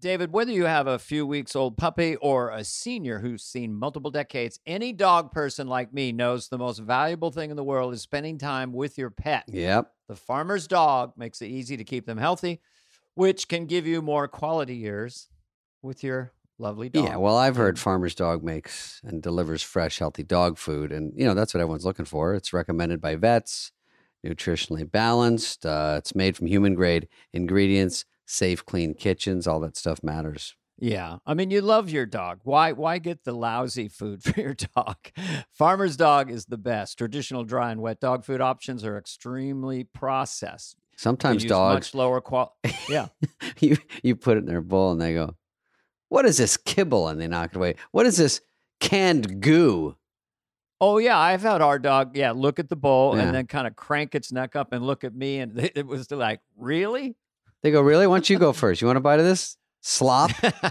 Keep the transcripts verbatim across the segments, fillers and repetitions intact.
David, whether you have a few weeks old puppy or a senior who's seen multiple decades, any dog person like me knows the most valuable thing in the world is spending time with your pet. Yep. The farmer's dog makes it easy to keep them healthy, which can give you more quality years with your lovely dog. Yeah, well, I've heard Farmer's Dog makes and delivers fresh, healthy dog food. And, you know, that's what everyone's looking for. It's recommended by vets, nutritionally balanced. Uh, it's made from human-grade ingredients, safe, clean kitchens. All that stuff matters. Yeah. I mean, you love your dog. Why why get the lousy food for your dog? Farmer's Dog is the best. Traditional dry and wet dog food options are extremely processed. Sometimes They use dogs, much lower quality. Yeah. you, you put it in their bowl and they go, what is this kibble? And they knock it away. What is this canned goo? Oh, yeah. I've had our dog, yeah, look at the bowl Yeah. and then kind of crank its neck up and look at me. And it was like, really? They go, really? Why don't you go first? You want a bite of this? Slop?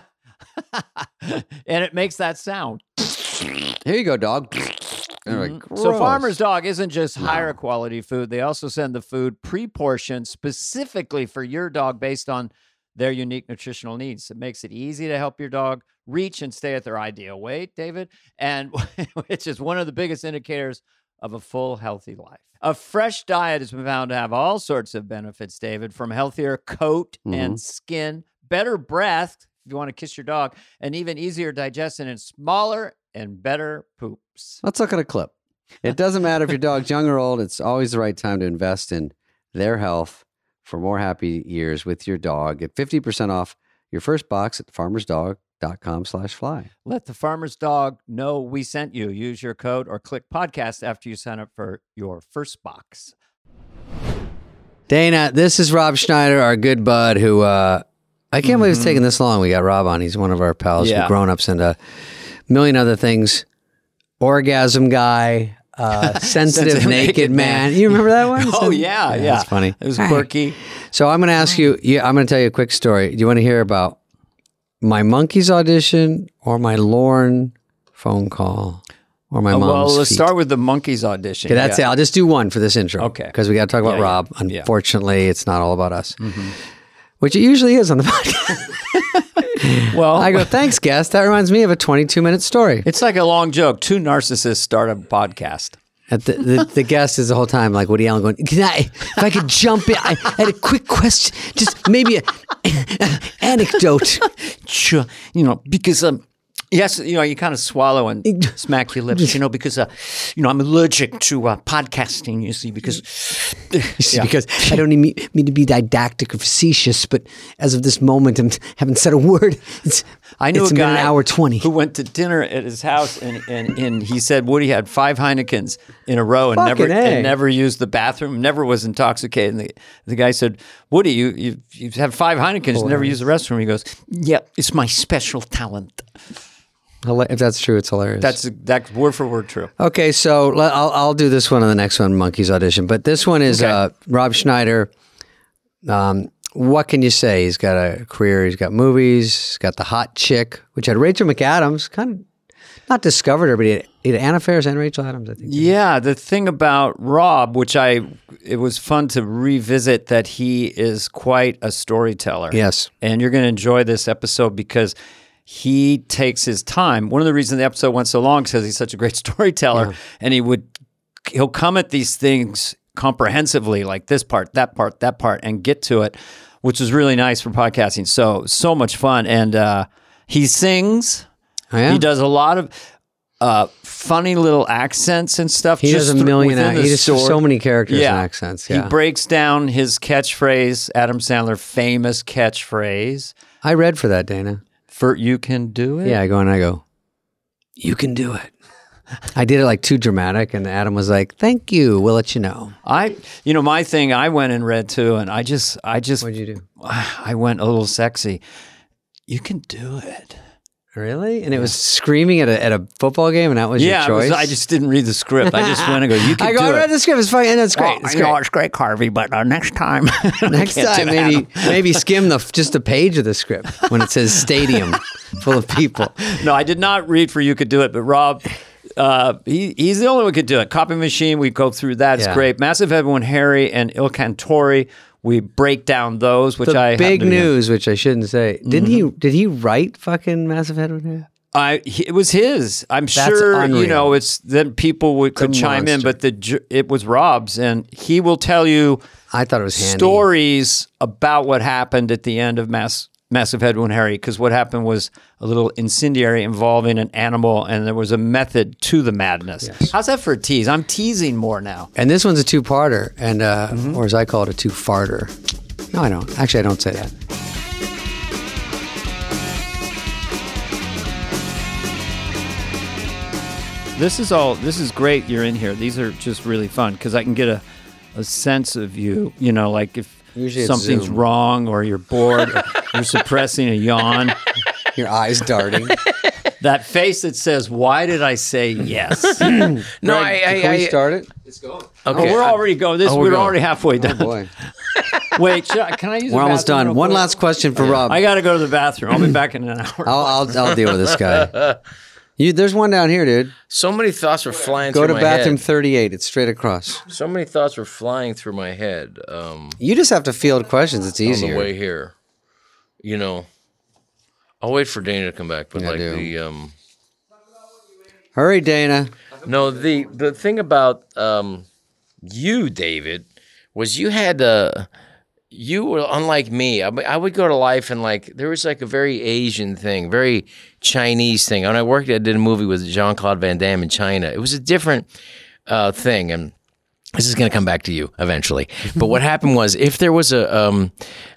And it makes that sound. Here you go, dog. They're like, Mhm. So "Gross." Farmer's Dog isn't just No. higher quality food. They also send the food pre-portioned specifically for your dog based on their unique nutritional needs. It makes it easy to help your dog reach and stay at their ideal weight, David, and which is one of the biggest indicators of a full, healthy life. A fresh diet has been found to have all sorts of benefits, David, from healthier coat and skin, better breath, if you want to kiss your dog, and even easier digestion and smaller and better poops. Let's look at a clip. It doesn't matter if your dog's young or old. It's always the right time to invest in their health for more happy years with your dog. Get fifty percent off your first box at farmersdog.com slash fly. Let the farmer's dog know we sent you. Use your code or click podcast after you sign up for your first box. Dana, this is Rob Schneider, our good bud, who uh, I can't believe it's taken this long. We got Rob on. He's one of our pals. Yeah. We've grown ups and a million other things. Orgasm guy, uh, sensitive, Sensitive naked, naked man. man. You remember that one? Oh, yeah, yeah. That's funny. It was All right. quirky. So I'm going to ask you, yeah, I'm going to tell you a quick story. Do you want to hear about my Monkeys audition or my Lorne phone call or my Uh, mom's well, let's feet? start with the Monkeys audition. Okay, that's Yeah. it. I'll just do one for this intro. Okay. Because we got to talk about Yeah, yeah. Rob. Yeah. Mm-hmm. Unfortunately, it's not all about us, which it usually is on the podcast. Well, I go, thanks, guest. That reminds me of a twenty-two minute story. it's like a long joke. Two narcissists start a podcast. At the, the, the guest is the whole time like Woody Allen going, Can I, if I could jump in, I had a quick question, just maybe a, a anecdote. Sure. You know, because, um, yes, you know, you kind of swallow and smack your lips, you know, because, uh, you know, I'm allergic to uh, podcasting, you see, because, You see, Yeah. because I don't mean, mean to be didactic or facetious, but as of this moment, I haven't said a word. It's, I knew it's a been guy an hour twenty. who went to dinner at his house, and, and, and he said Woody had five Heinekens in a row and Fucking never A. and never used the bathroom, never was intoxicated. And the, the guy said, Woody, you you you've had five Heinekens, and never used the restroom. He goes, yeah, it's my special talent. Hila- If that's true, it's hilarious. That's that's word for word true. Okay, so let- I'll I'll do this one on the next one, Monkeys audition. But this one is Okay. uh, Rob Schneider. Um, what can you say? He's got a career. He's got movies. He's got the hot chick, which had Rachel McAdams. Kind of not discovered her, but he had, he had Anna Faris and Rachel Adams, I think. Yeah, the thing about Rob, which I, it was fun to revisit that he is quite a storyteller. Yes. And you're going to enjoy this episode because he takes his time. One of the reasons the episode went so long is because he's such a great storyteller, and he would, he'll come at these things comprehensively, like this part, that part, that part, and get to it, which is really nice for podcasting. So, so much fun. And uh, he sings. Oh, yeah? He does a lot of uh, funny little accents and stuff. He just does a thr- million. within ac- the He does story. so many characters Yeah. and accents. Yeah. He breaks down his catchphrase, Adam Sandler famous catchphrase, I read for that, Dana. for "You can do it." Yeah, I go and I go, you can do it. I did it like too dramatic, and Adam was like, "Thank you. We'll let you know." I, you know, my thing. I went and read too, and I just, I just, What'd you do? I went a little sexy. You can do it. Really? And it was screaming at a at a football game, and that was Yeah, your it was- choice. I just didn't read the script. I just went and go. You can I go. do I it. read the script. It's fine, and it's great. Oh, It's I know great. it's great, Harvey, but uh, next time, Next Can't do time, that. maybe maybe skim the just a page of the script when it says stadium full of people. No, I did not read for You Could Do It, but Rob, uh, he, he's the only one who could do it. Copy Machine, we go through that. It's Yeah. great. Massive Head When Harry and Il Cantore we break down those, which the I big happen to be- news, which I shouldn't say. Didn't he? Did he write fucking Massive Headwind? I it was his. I'm That's sure unreal. you know it's then people would, could The chime in, monster. but the ju- it was Rob's, and he will tell you I thought it was handy. stories about what happened at the end of Mass Massive Headwind Harry, because what happened was a little incendiary involving an animal, and there was a method to the madness. Yes. How's that for a tease? I'm teasing more now. And this one's a two-parter, and uh, Mm-hmm. or as I call it, a two-farter. No, I don't. Actually, I don't say that. This is all. This is great. You're in here. These are just really fun because I can get a, a sense of you. You know, like if Usually it's something's Zoom. wrong or you're bored, or you're suppressing a yawn. Your eyes darting. That face that says, "Why did I say yes?" No, Greg, I, I, can we I start it? okay. Oh, we're already going. This Oh, we're we're going. already halfway done. Boy, Wait, should I, can I use? we're the almost bathroom done. real One quick? last question for Rob. I got to go to the bathroom. I'll be back in an hour. I'll, I'll I'll deal with this guy. You, there's one down here, dude. So many thoughts were flying Go through to my bathroom head. thirty-eight. It's straight across. So many thoughts were flying through my head um, You just have to field questions. It's on the easier. way here. You know, I'll wait for Dana to come back, but Yeah, like do. the um, Hurry, Dana. no, the the thing about um, you, David, was you had uh, you were unlike me. I, I would go to life and like there was like a very Asian thing, very Chinese thing. When I worked, I did a movie with Jean-Claude Van Damme in China. It was a different uh, thing, and this is going to come back to you eventually. But what happened was, if there was a um,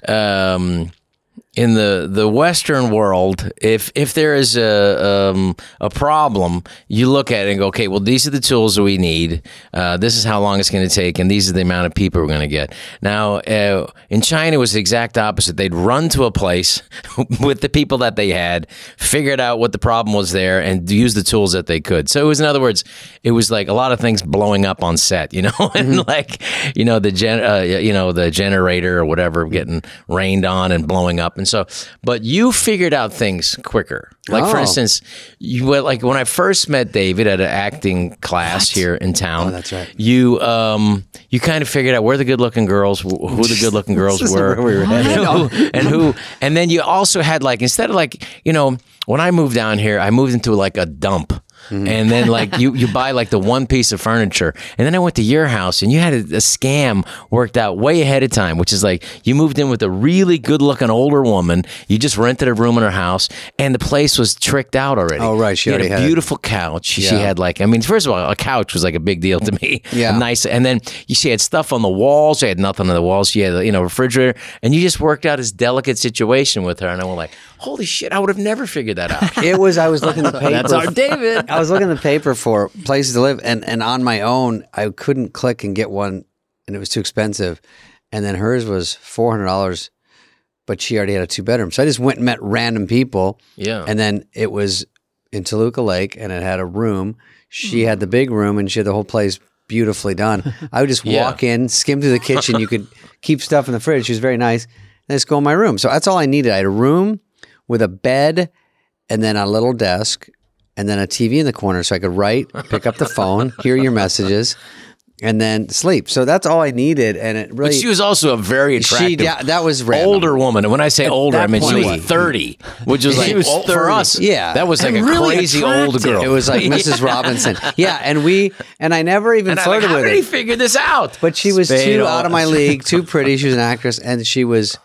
um, in the, the Western world, if if there is a um, a problem, you look at it and go, okay, well, these are the tools that we need. Uh, this is how long it's going to take, and these are the amount of people we're going to get. Now, uh, in China, it was the exact opposite. They'd run to a place with the people that they had, figured out what the problem was there, and use the tools that they could. So it was, in other words, it was like a lot of things blowing up on set, you know, and like, you know, the gen, uh, you know, the generator or whatever getting rained on and blowing up. And so, but you figured out things quicker. Like, for Oh. instance, you went, like when I first met David at an acting class here in town. Oh, that's right. You, um, you kind of figured out where the good-looking girls, who the good-looking girls This is were, where we were headed. and who, and who, and then you also had like, instead of like, you know, when I moved down here, I moved into like a dump. And then like you, you buy like the one piece of furniture. And then I went to your house and you had a, a scam worked out way ahead of time, which is like you moved in with a really good looking older woman. You just rented a room in her house and the place was tricked out already. Oh, right. She had already a had- beautiful couch. She Yeah. had like, I mean, first of all, a couch was like a big deal to me. Yeah. A nice. And then you, she had stuff on the walls. She had nothing on the walls. She had, you know, a refrigerator. And you just worked out this delicate situation with her. And I went like, holy shit, I would have never figured that out. It was. I was looking at the paper. That's our David. I was looking at the paper for places to live, and, and on my own, I couldn't click and get one, and it was too expensive. And then hers was four hundred dollars, but she already had a two bedroom. So I just went and met random people, Yeah. and then it was in Toluca Lake, and it had a room. She had the big room, and she had the whole place beautifully done. I would just Yeah. walk in, skim through the kitchen. You could keep stuff in the fridge. She was very nice, and just go in my room. So that's all I needed. I had a room with a bed, and then a little desk, and then a T V in the corner so I could write, pick up the phone, hear your messages, and then sleep. So that's all I needed. And it really, But she was also a very attractive, she, yeah, that was random. older woman. And when I say older, I that mean she point, was what? thirty, which was She like, was well, for thirty. us, Yeah. that was like And a really crazy old attractive. girl. It was like Missus Robinson. Yeah, and we, and I never even And I'm like, flirted how with did her. he figure this out? But she was Spade too all- out of my league, too pretty. She was an actress, and she was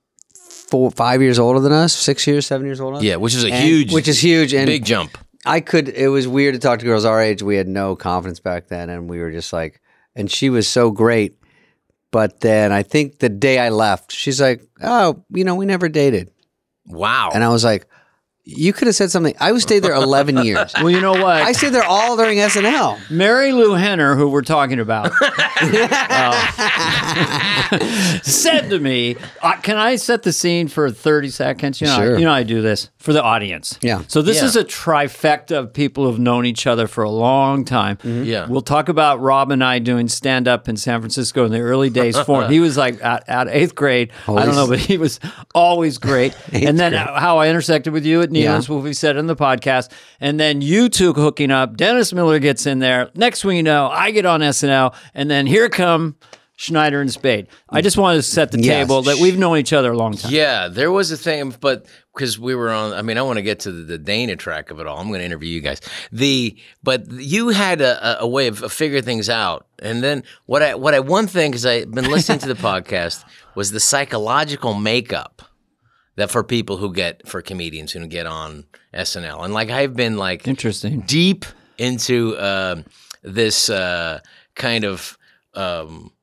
four, five years older than us, six years, seven years older. Yeah, which is a And- huge, which is huge, and big jump. I could. It was weird to talk to girls our age. We had no confidence back then, and we were just like. And she was so great, but then I think the day I left, she's like, "Oh, you know, we never dated," Wow. and I was like, "You could have said something." I was stayed there eleven years. Well, you know what? I stayed there all during S N L. Mary Lou Henner, who we're talking about, uh, said to me, uh, "Can I set the scene for thirty seconds?" You know, Sure. you know, I do this for the audience. Yeah. So this Yeah. is a trifecta of people who've known each other for a long time. Yeah. We'll talk about Rob and I doing stand up in San Francisco in the early days for him. He was like at, at eighth grade. I don't know, but he was always great. and then how I intersected with you at Neon's, what we said in the podcast. And then you two hooking up. Dennis Miller gets in there. Next thing you know, I get on S N L. And then here come Schneider and Spade. I just wanted to set the Yes. table that we've known each other a long time. Yeah, there was a thing, but because we were on, I mean, I want to get to the, the Dana track of it all. I'm going to interview you guys. The but you had a, a, a way of, of figuring things out, and then what I what I one thing because I've been listening to the podcast was the psychological makeup that for people who get for comedians who get on S N L, and like I've been like Interesting. deep into uh, this uh, kind of. Um,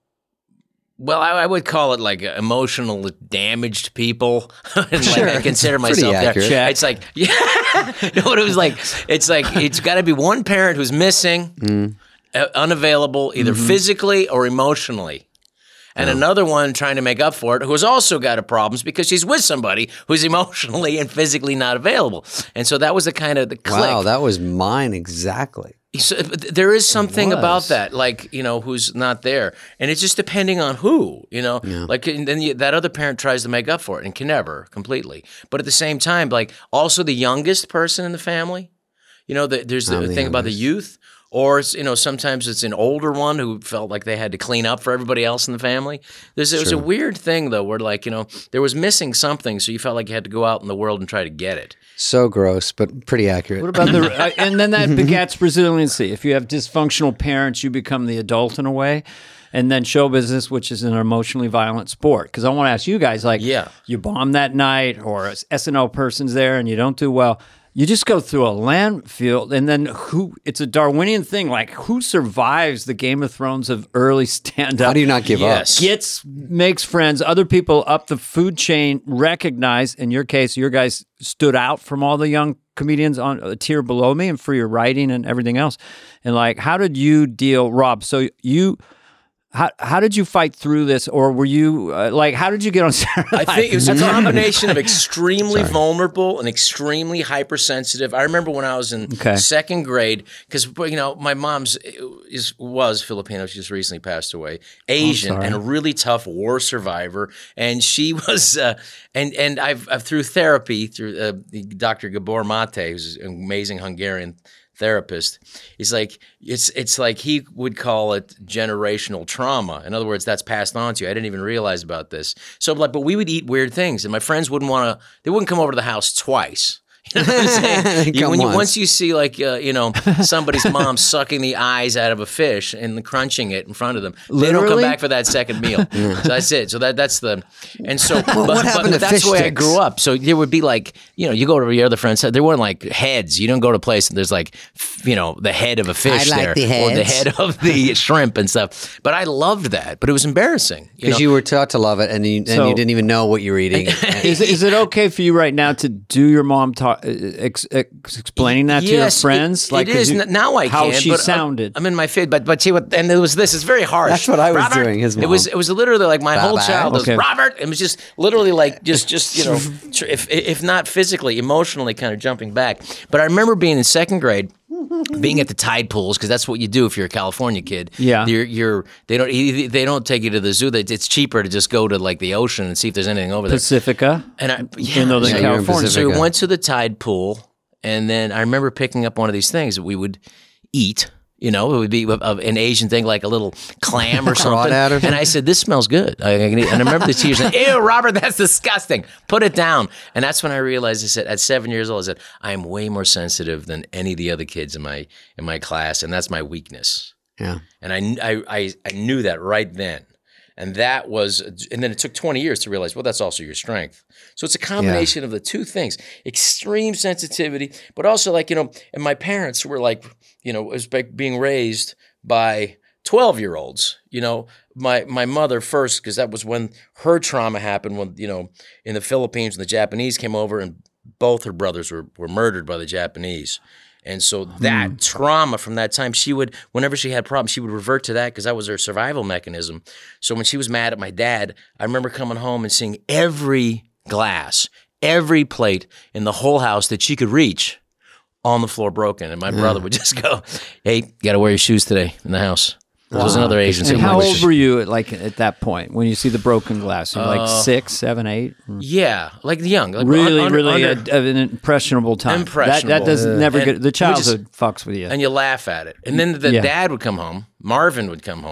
Well, I, I would call it like emotional damaged people. and like Sure, I consider it's pretty myself there. accurate. Check. It's like, yeah, no, what it was like. It's like it's got to be one parent who's missing, Mm. uh, unavailable, either Mm-hmm. physically or emotionally, and another one trying to make up for it, who has also got a problems because she's with somebody who's emotionally and physically not available. And so that was the kind of the click. Wow, that was mine exactly. So, but there is something was. about that, like, you know, who's not there. And it's just depending on who, you know, like, and then you, that other parent tries to make up for it and can never completely. But at the same time, like, also the youngest person in the family, you know, the, there's the, I'm the thing about the youth, or, it's, you know, sometimes it's an older one who felt like they had to clean up for everybody else in the family. There's, it was a weird thing, though, where, like, you know, there was missing something, so you felt like you had to go out in the world and try to get it. So gross, but pretty accurate. What about the uh, and then that begets resiliency. If you have dysfunctional parents, you become the adult in a way. And then show business, which is an emotionally violent sport. Because I want to ask you guys, like, Yeah. you bomb that night, or a S N L person's there and you don't do well. You just go through a landfill, and then who? It's a Darwinian thing. Like, who survives the Game of Thrones of early stand-up? How do you not give Yes. up? Gets, makes friends, other people up the food chain recognize, in your case, your guys stood out from all the young comedians on a tier below me and for your writing and everything else. And like, how did you deal, Rob? So you, how, how did you fight through this? Or were you, uh, like, how did you get on Saturday I Night think it was a Live? combination of extremely vulnerable and extremely hypersensitive. I remember when I was in Okay. second grade, because you know my mom's is was Filipino. She just recently passed away. Asian sorry. and a really tough war survivor, and she was uh, and and I've, I've through therapy through uh, Doctor Gabor Mate, who's an amazing Hungarian therapist. He's like, it's it's like he would call it generational trauma. In other words, that's passed on to you. I didn't even realize about this. So like, but we would eat weird things, and my friends wouldn't want to. They wouldn't come over to the house twice. You know what I'm saying? You- Come when you, once. once you see like uh, you know somebody's mom sucking the eyes out of a fish and crunching it in front of them, they don't come Literally? back for that second meal. So that's it. So that that's the and so but, what happened but to that's fish the way I sticks? grew up. So there would be like you know you go to your other friends. There weren't like heads. You don't go to a place and there's like f- you know the head of a fish like there the or the heads. head of the shrimp and stuff. But I loved that. But it was embarrassing. You know? Because you were taught to love it, and you, and So- you didn't even know what you were eating. Is, is it okay for you right now to do your mom talk, ex, ex, explaining that to your Yes, friends? It, Like, it 'cause is you- N- now. I how can. she but uh, sounded. I'm in my fit, but but see what? And it was this. It's very harsh. That's what I was Robert, doing, his It mom. was it was literally like my whole Bye-bye. childhood. was, Okay. Robert. It was just literally like just just you know, tr- if if not physically, emotionally, kind of jumping back. But I remember being in second grade. Being at the tide pools because that's what you do if you're a California kid. Yeah. you're, you're they don't they don't take you to the zoo. They, it's cheaper to just go to like the ocean and see if there's anything over there. Pacifica And I, yeah, in Northern Yeah, you're in California. so we Pacifica. went to the tide pool, and then I remember picking up one of these things that we would eat. You know, it would be of- of an Asian thing like a little clam or something. Crawdad or And I said, "This smells good." I, I can eat. And I remember the teacher saying, "Ew, Robert, that's disgusting. Put it down." And that's when I realized. I said, at seven years old, I said, "I am way more sensitive than any of the other kids in my in my class, and that's my weakness." Yeah. And I, I, I, I knew that right then. And that was, and then it took twenty years to realize, well, that's also your strength. So it's a combination of the two things, extreme sensitivity, but also like, you know, and my parents were like, you know, it was like being raised by twelve year olds, you know, my, my mother first, because that was when her trauma happened when, you know, in the Philippines, when the Japanese came over and both her brothers were, were murdered by the Japanese. And so that trauma from that time, she would, whenever she had problems, she would revert to that because that was her survival mechanism. So when she was mad at my dad, I remember coming home and seeing every glass, every plate in the whole house that she could reach on the floor broken. And my brother would just go, "Hey, you got to wear your shoes today in the house." There was another Asian. And so how much- old were you at, like at that point when you see the broken glass? You're like Uh, six, seven, eight. Yeah, like young. Like Really, un- really under- a, an impressionable time. Impressionable. That, that does never And get the we just- childhood fucks with you. and you laugh at it. And then the Yeah. dad would come home. Marvin would come home.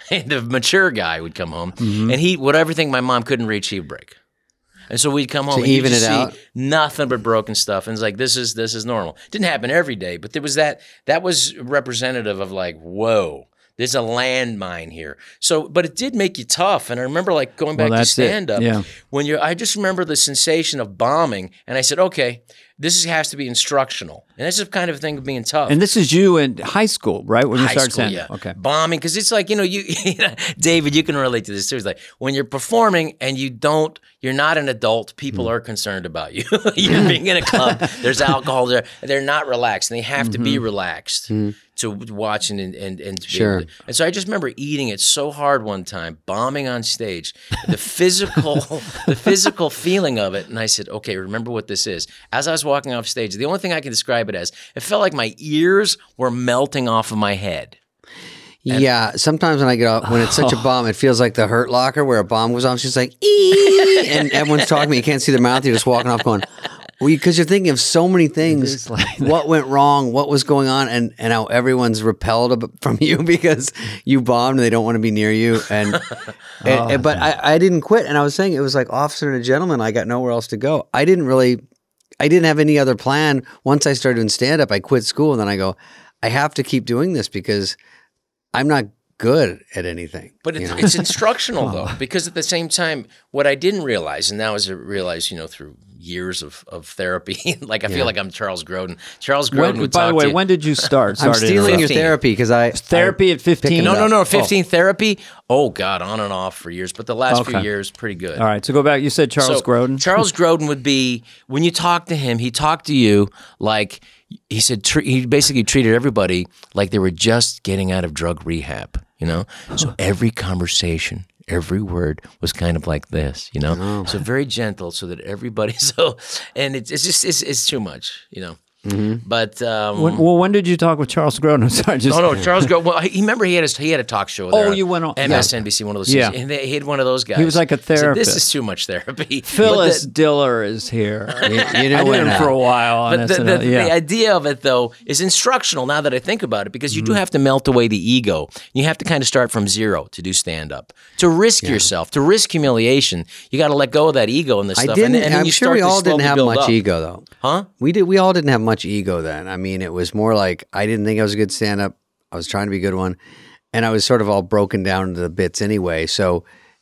And the mature guy would come home, mm-hmm. and he would everything my mom couldn't reach, he'd break. And so we'd come home to and even you'd it just out. see nothing but broken stuff. And it's like, this is this is normal. Didn't happen every day, but there was that that was representative of like, whoa, there's a landmine here. So, but it did make you tough. And I remember like going back well, to stand up yeah. when you're, I just remember the sensation of bombing. And I said, okay, this is, has to be instructional. And that's the kind of thing of being tough. And this is you in high school, right? When you High started school, saying, yeah. okay. Bombing, because it's like, you know, you, you know, David, you can relate to this too. It's like when you're performing and you don't, you're not an adult, people mm. are concerned about you. You're being in a club, there's alcohol there, they're not relaxed, and they have mm-hmm. to be relaxed mm. to watch and, and, and to sure. be able to, and so I just remember eating it so hard one time, bombing on stage, the physical, the physical feeling of it, and I said, okay, remember what this is. As I was walking off stage, the only thing I can describe it as, it felt like my ears were melting off of my head. And yeah, sometimes when I get off, when it's such a bomb, it feels like the Hurt Locker where a bomb goes off. She's like, ee, and everyone's talking to me. You can't see their mouth. You're just walking off going, because you're thinking of so many things. Like what went wrong? What was going on? And and how everyone's repelled from you because you bombed and they don't want to be near you. And, oh, and, and but I, I didn't quit. And I was saying it was like Officer and a Gentleman. I got nowhere else to go. I didn't really, I didn't have any other plan. Once I started doing stand up, I quit school and then I go, I have to keep doing this because I'm not good at anything. But it's, you know? it's instructional though, because at the same time, what I didn't realize, and now as I realize, you know, through years of, of therapy, like I yeah. feel like I'm Charles Grodin. Charles Grodin when, would By talk the way, to you. when did you start? I'm stealing your therapy because I therapy I at fifteen. No, no, no, fifteen oh. therapy. Oh God, on and off for years, but the last okay. few years, pretty good. All right, so go back. You said Charles so, Grodin. Charles Grodin would be when you talk to him, he talked to you like he said. Tr- he basically treated everybody like they were just getting out of drug rehab. You know, so every conversation, every word was kind of like this, you know, oh. so very gentle, so that everybody. So, and it's, it's just it's, it's too much, you know. Mm-hmm. But um, when, well, when did you talk with Charles Grodin? Sorry, just, no, no, Charles Grodin. Well, he remember he had his, he had a talk show. There oh, you went on M S N B C, yeah. one of those. Yeah, and they, he had one of those guys. He was like a therapist. Said, this is too much therapy. Phyllis the, Diller is here. you, you know, I did him for a while on but S N L. The, the, yeah. the idea of it though is instructional. Now that I think about it, because you mm-hmm. do have to melt away the ego. You have to kind of start from zero to do stand up, to risk yeah. yourself, to risk humiliation. You got to let go of that ego and this I stuff. Didn't, and, and then I'm you sure start we all to didn't have build much up. ego though. Huh? We did. We all didn't have much ego then. I mean, it was more like I didn't think I was a good stand-up. I was trying to be a good one, and I was sort of all broken down into the bits anyway. So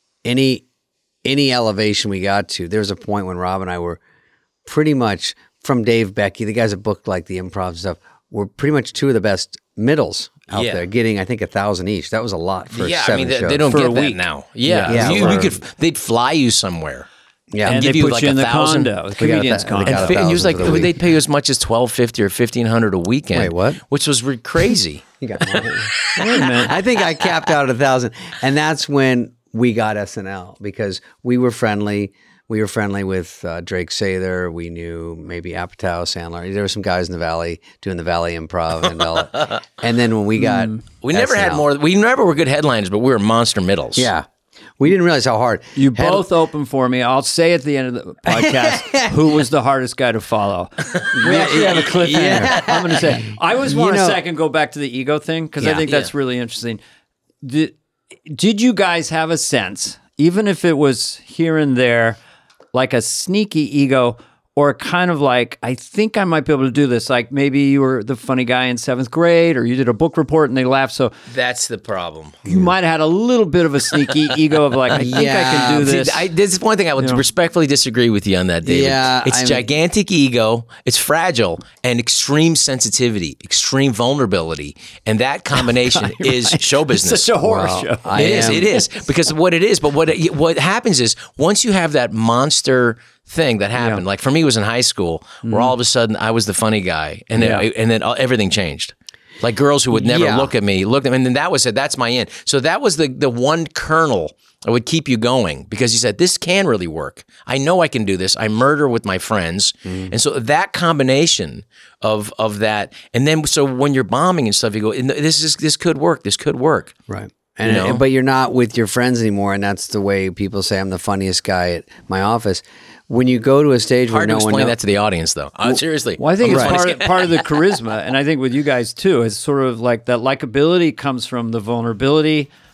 any any elevation we got to, there was a point when Rob and I were pretty much from Dave Becky, the guys that booked like the improv and stuff, were pretty much two of the best middles out yeah. there, getting I think a thousand each. That was a lot for yeah. seven I mean, they, shows. they don't for get a that week. now. Yeah, yeah you, for, you could. They'd fly you somewhere. Yeah, and, and they give you put like you in a the thousand. condo, the We got a comedian's th- condo. we got And, a and he was like, thousand for the they'd pay you as much as twelve fifty or fifteen hundred a weekend. Wait, what? Which was re- crazy. You got Wait a minute. I think I capped out at a thousand, and that's when we got S N L because we were friendly. We were friendly with uh, Drake Sather. We knew maybe Apatow, Sandler. There were some guys in the Valley doing the Valley Improv and all that. And then when we got we never S N L, had more. We never were good headliners, but we were monster middles. Yeah. We didn't realize how hard. You Head- both opened for me. I'll say at the end of the podcast who was the hardest guy to follow. We actually have a cliffhanger. Yeah. I'm going to say. I always want You know- a second go back to the ego thing because I Yeah. think that's Yeah. really interesting. Did, did you guys have a sense, even if it was here and there, like a sneaky ego, or kind of like, I think I might be able to do this. Like maybe you were the funny guy in seventh grade, or you did a book report and they laughed. So That's the problem. you might have had a little bit of a sneaky ego of like, I think I Yeah. can do See, this. I, this is one thing I would You know. respectfully disagree with you on that, David. Yeah, it's I'm- gigantic ego, it's fragile, and extreme sensitivity, extreme vulnerability, and that combination is show business. It's such a horror Wow. show. I It is. am- It is because what it is. But what it, what happens is once you have that monster thing that happened, Yeah. like for me, it was in high school, where all of a sudden I was the funny guy, and then Yeah. and then all- everything changed. Like girls who would never Yeah. look at me, looked at me, and then that was it. That's my end. So that was the the one kernel that would keep you going because you said this can really work. I know I can do this. I murder with my friends, and so that combination of of that, and then so when you're bombing and stuff, you go, this is this could work. This could work. Right. And, You know? But you're not with your friends anymore, and that's the way people say I'm the funniest guy at my office. When you go to a stage where Hard no to one explain knows, that to the audience, though. Uh, seriously. Well, I think I'm it's the part funniest of, part of the charisma, and I think with you guys too, it's sort of like that likability comes from the vulnerability,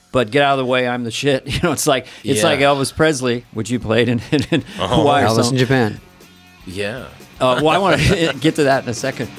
but get out of the way, I'm the shit. You know, it's like it's Yeah. like Elvis Presley, which you played in, in, in Oh, Hawaii. or Elvis something. in Japan. Yeah. Uh, well, I want to get to that in a second.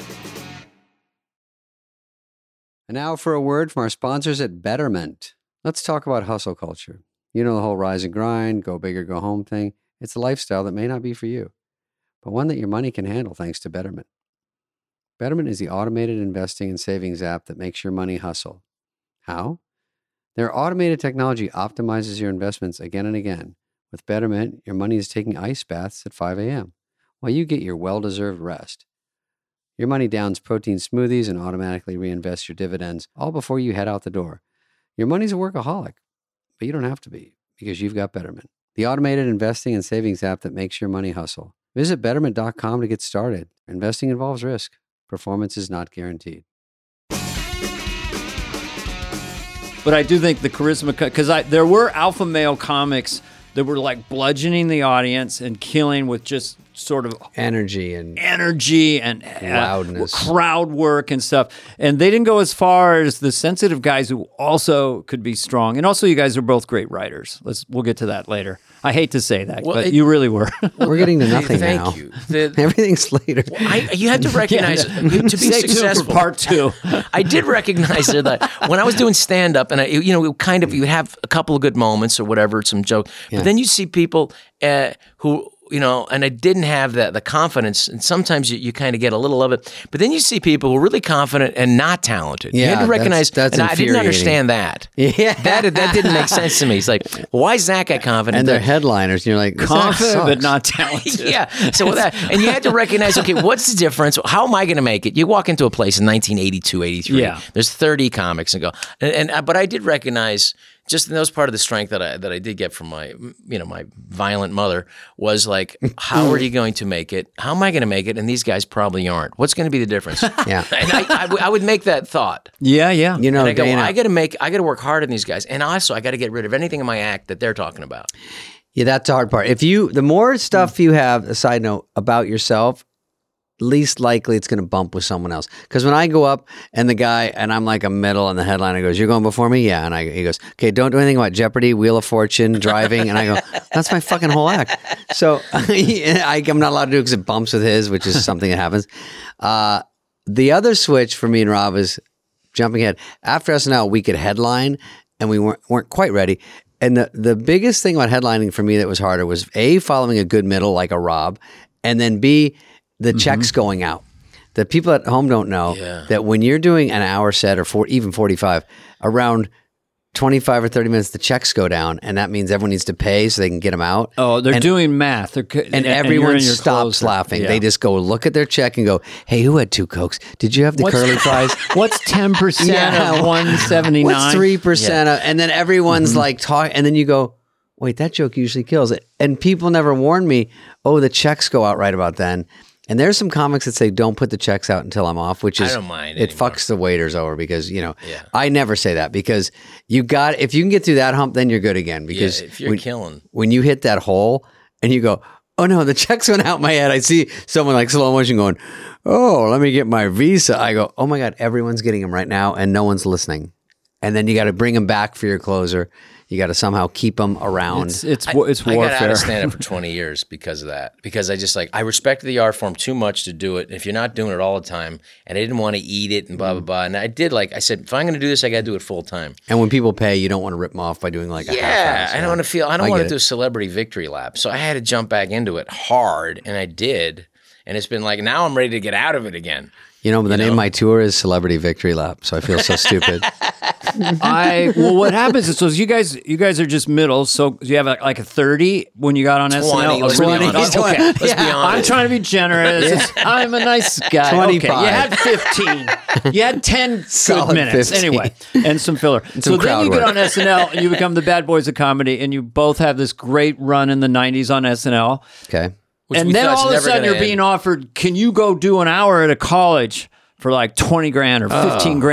And now for a word from our sponsors at Betterment. Let's talk about hustle culture. You know the whole rise and grind, go big or go home thing. It's a lifestyle that may not be for you, but one that your money can handle thanks to Betterment. Betterment is the automated investing and savings app that makes your money hustle. How? Their automated technology optimizes your investments again and again. With Betterment, your money is taking ice baths at five a.m. while you get your well-deserved rest. Your money downs protein smoothies and automatically reinvests your dividends all before you head out the door. Your money's a workaholic, but you don't have to be because you've got Betterment, the automated investing and savings app that makes your money hustle. Visit betterment dot com to get started. Investing involves risk. Performance is not guaranteed. But I do think the charisma, because I there were alpha male comics that were like bludgeoning the audience and killing with just sort of Energy and energy and uh, Loudness. crowd work and stuff. And they didn't go as far as the sensitive guys who also could be strong. And also, you guys are both great writers. Let's we'll get to that later. I hate to say that, Well, but it- you really were. we're getting to nothing Thank now. you. The- Everything's later. I, you had to recognize Yeah. you, to be Stay tuned for successful. part two. I did recognize it, that when I was doing stand up, and I, you know, kind of you have a couple of good moments or whatever, some joke, Yeah. but then you see people uh, who. You know, and I didn't have that the confidence, and sometimes you, you kind of get a little of it. But then you see people who are really confident and not talented. you Yeah, had to that's- recognize, that's and I didn't infuriating. understand that. Yeah. that that didn't make sense to me. It's like, why is that guy confident? And they're That- headliners, and you're like, this act Confident, but sucks. not talented. yeah. So with that, and you had to recognize, okay, what's the difference? How am I going to make it? You walk into a place in nineteen eighty-two, eighty-three. Yeah. There's thirty comics and go, and, and but I did recognize. Just that was part of the strength that I that I did get from my you know my violent mother was like, how are you going to make it? How am I going to make it? And these guys probably aren't. What's going to be the difference? Yeah. And I, I, w- I would make that thought. Yeah, yeah. You know, And I go, Dana, well, I got to make, I got to work hard on these guys, and also I got to get rid of anything in my act that they're talking about. yeah, that's the hard part. If you, the more stuff you have, a side note, about yourself, least likely it's going to bump with someone else. Because when I go up and the guy, and I'm like a middle, and the headliner goes, "You're going before me?" Yeah. And I, he goes, "Okay, don't do anything about Jeopardy, Wheel of Fortune, driving." And I go, "That's my fucking whole act." So I, I'm not allowed to do it because it bumps with his, which is something that happens. Uh, the other switch for me and Rob is jumping ahead. After S N L, we could headline, and we weren't, weren't quite ready. And the, the biggest thing about headlining for me that was harder was A, following a good middle like a Rob, and then B, the checks going out. The people at home don't know Yeah. that when you're doing an hour set or four, even forty-five, around twenty-five or thirty minutes, the checks go down, and that means everyone needs to pay so they can get them out. Oh, they're and, doing math. They're, co- and you're everyone in your stops clothes. laughing. Yeah. They just go look at their check and go, "Hey, who had two Cokes? Did you have the What's- curly fries?" What's ten percent Yeah. of one seventy nine? What's three percent of? And then everyone's like talk, and then you go, "Wait, that joke usually kills it." And people never warn me. Oh, the checks go out right about then. And there's some comics that say, "Don't put the checks out until I'm off," which I is don't mind it anymore. fucks the waiters over because you know. Yeah. I never say that because you got if you can get through that hump, then you're good again. Yeah, Because if you're when, killing. when you hit that hole and you go, "Oh no, the checks went out my head." I see someone like slow motion going, "Oh, let me get my Visa." I go, "Oh my God, everyone's getting them right now and no one's listening." And then you got to bring them back for your closer. You got to somehow keep them around. It's it's I, wa- it's I got out warfare. of stand up for twenty years because of that. Because I just like, I respected the art form too much to do it. If you're not doing it all the time, and I didn't want to eat it and blah, blah, blah. And I did like, I said, if I'm going to do this, I got to do it full time. And when people pay, you don't want to rip them off by doing like a Yeah. half-ass. I don't want to feel, I don't I want get to do it. a celebrity victory lap. So I had to jump back into it hard, and I did. And it's been like, now I'm ready to get out of it again. You know, but the name know? of my tour is Celebrity Victory Lap, so I feel so stupid. I well, what happens is so you guys you guys are just middle. So you have a, like a thirty when you got on S N L. twenty, let's Or be twenty? honest. Okay. Let's be Yeah. honest. I'm trying to be generous. It's- I'm a nice guy. twenty-five. Okay, you had fifteen. You had ten good Solid minutes fifteen. anyway, and some filler. so some then crowd you get work. on S N L and you become the bad boys of comedy, and you both have this great run in the nineties on S N L. Okay. Which and we then thought's all of a never sudden gonna you're being end. offered, can you go do an hour at a college for like twenty grand or fifteen grand?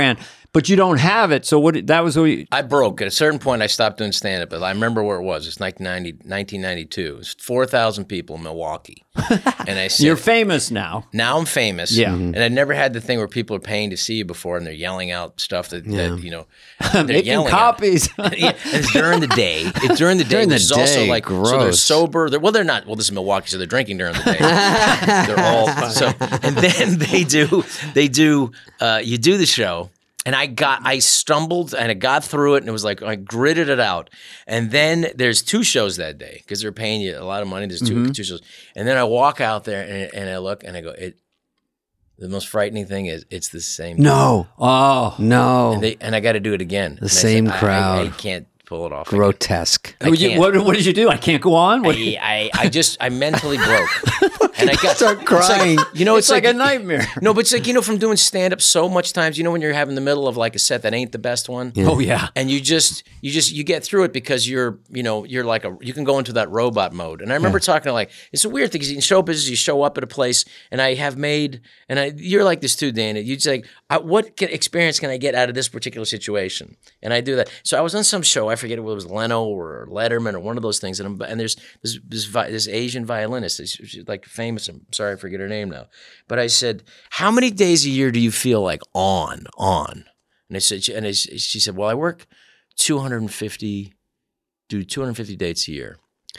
But you don't have it. So what? That was what you, I broke. At a certain point, I stopped doing stand-up, but I remember where it was. It's nineteen ninety, nineteen ninety-two. It's four thousand people in Milwaukee. And I said, you're famous now. now I'm famous. Yeah. And I never had the thing where people are paying to see you before and they're yelling out stuff that, Yeah. that you know, they're Making yelling at. copies. Yeah, and it's during the day. It's during the day. During the There's also day, like so they're gross. sober. They're, well, they're not. Well, this is Milwaukee, so they're drinking during the day. They're all so. And then they do. They do. Uh, you do the show, and I got. I stumbled, and I got through it, and it was like I gritted it out. And then there's two shows that day because they're paying you a lot of money. There's 2 Mm-hmm. two shows, and then I walk out there, and, and I look, and I go. It. The most frightening thing is it's the same. No, Oh. no, And, they, and I got to do it again. The And I same said, I- I- crowd. I, can't pull it off. again. grotesque. I What, you- can't. what, what did you do? I can't go on? What, I, I, I just I mentally broke, and I got Start it's like- crying. you know, it's, it's, like, a nightmare. No, but it's like you know from doing stand up so much times. You know when you're having the middle of like a set that ain't the best one. Oh, yeah. And you just you just you get through it because you're you know you're like a you can go into that robot mode. And I remember talking to like it's a weird thing because in show business you show up at a place and I have made and I you're like this too, Dana. You just like I, what can, experience can I get out of this particular situation? And I do that. So I was on some show. I forget if it was Leno or Letterman or one of those things. And I'm, and there's this this, vi- this Asian violinist. She's, she's like famous. I'm sorry I forget her name now. But I said, how many days a year do you feel like on on? And I said, and I, she said, well, I work two hundred fifty, do two hundred fifty dates a year.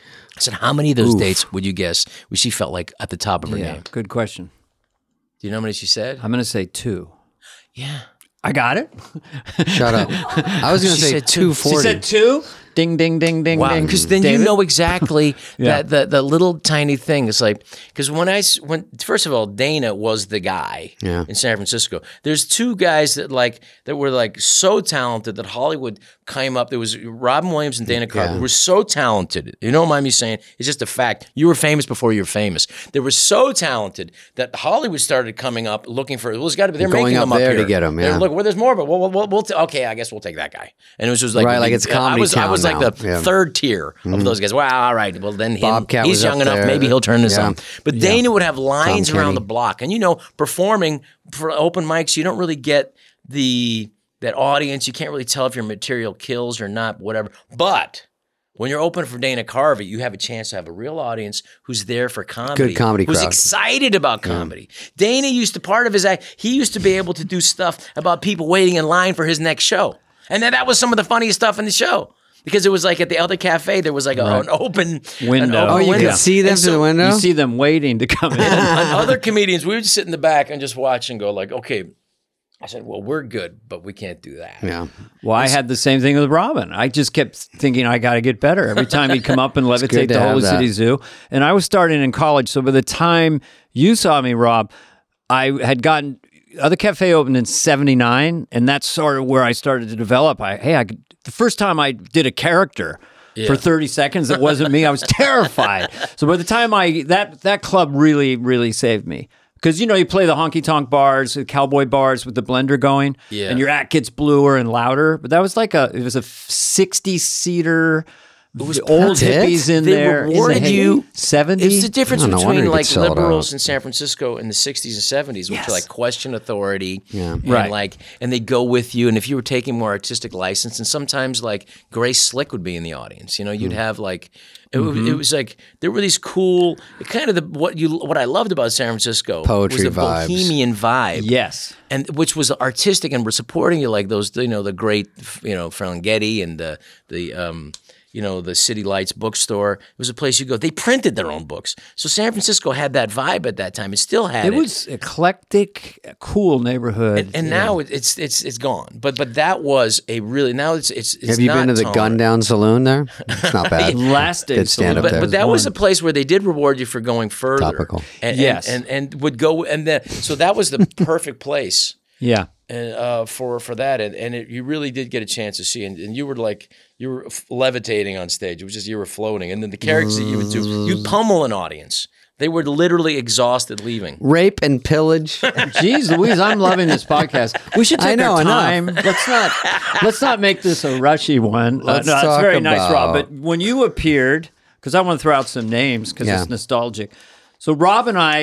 I said, how many of those Oof. dates would you guess would she felt like at the top of her Yeah, game? good question. Do you know how many she said? I'm going to say two. Yeah. I got it. Shut up. I was going to She say said two. two She forty. said two? Ding, ding, ding, ding, Wow, ding. because then you David? know exactly Yeah. that the the little tiny thing. It's like because when I s- when first of all Dana was the guy Yeah. in San Francisco. There's two guys that like that were like so talented that Hollywood came up. There was Robin Williams and Dana Carvey Yeah. who were so talented. You don't mind me saying it's just a fact. You were famous before you were famous. They were so talented that Hollywood started coming up looking for. Well, it's got to be. They're Going making up them up there here to get 'em, They're, yeah. Look, well, there's more, but we'll, we'll, we'll t- okay. I guess we'll take that guy. And it was just like Right, like it's I Comedy was I was Town like the now. Yeah. third tier of those guys. Well, all right. Well, then him, Bobcat he's was young up enough. there. Maybe he'll turn this Yeah. on. But Dana would have lines Tom around Kenny. the block, and you know, performing for open mics, you don't really get the that audience. You can't really tell if your material kills or not, whatever. But when you're open for Dana Carvey, you have a chance to have a real audience who's there for comedy. Good comedy Who's crowd. excited about comedy. Dana used to, part of his act, he used to be able to do stuff about people waiting in line for his next show. And then that was some of the funniest stuff in the show. Because it was like at the other cafe, there was like a, an open Window. An open Oh, you window. could see them And through the so- window? You see them waiting to come in. and other comedians, we would sit in the back and just watch and go like, okay. I said, well, we're good, but we can't do that. Yeah. Well, I had the same thing with Robin. I just kept thinking I got to get better every time he'd come up and good levitate to the have Holy that. City Zoo. And I was starting in college, so by the time you saw me, Rob, I had gotten other cafe opened in seventy-nine, and that's sort of where I started to develop. I hey, I could, the first time I did a character. For thirty seconds, that wasn't me. I was terrified. So by the time I that that club really really saved me. Because, you know, you play the honky-tonk bars, the cowboy bars with the blender going, Yeah. and your act gets bluer and louder. But that was like a, it was a sixty-seater, was old perfect. hippies in They there. rewarded in the you- seventy? It's the difference Oh, no wonder between you could like sell it liberals out. in San Francisco in the sixties and seventies, which Yes. are like question authority, Yeah. and Right. like, and they go with you. And if you were taking more artistic license, and sometimes like Grace Slick would be in the audience, you know, Hmm. you'd have like. It, was- Mm-hmm. it was like there were these cool, kind of the what you what I loved about San Francisco Poetry was the vibes. bohemian vibe, Yes. and which was artistic and were supporting you like those, you know, the great, you know, Ferlinghetti and the the um, you know, the City Lights bookstore. It was a place you go. They printed their own books, so San Francisco had that vibe at that time. It still had It it. was eclectic, cool neighborhood. and, and now it, it's it's it's gone. But but that was a really now it's it's, it's Have you been not to the tone. Gun Down Saloon there? It's not bad. Last day Good stand-up But, there. but that was a place where they did reward you for going further. Topical. And, Yes. and, and and would go and then so that was the perfect place. Yeah. And uh, for for that, and, and it, you really did get a chance to see, and, and you were like you were f- levitating on stage. It was just you were floating, and then the characters that you would do, you'd pummel an audience. They were literally exhausted leaving. Rape and pillage. Jeez Louise, I'm loving this podcast. We should take I know, our enough. time. Let's not let's not make this a rushy one. Let's uh, no, talk it's very nice, Rob. about- But when you appeared, because I want to throw out some names because Yeah. it's nostalgic. So Rob and I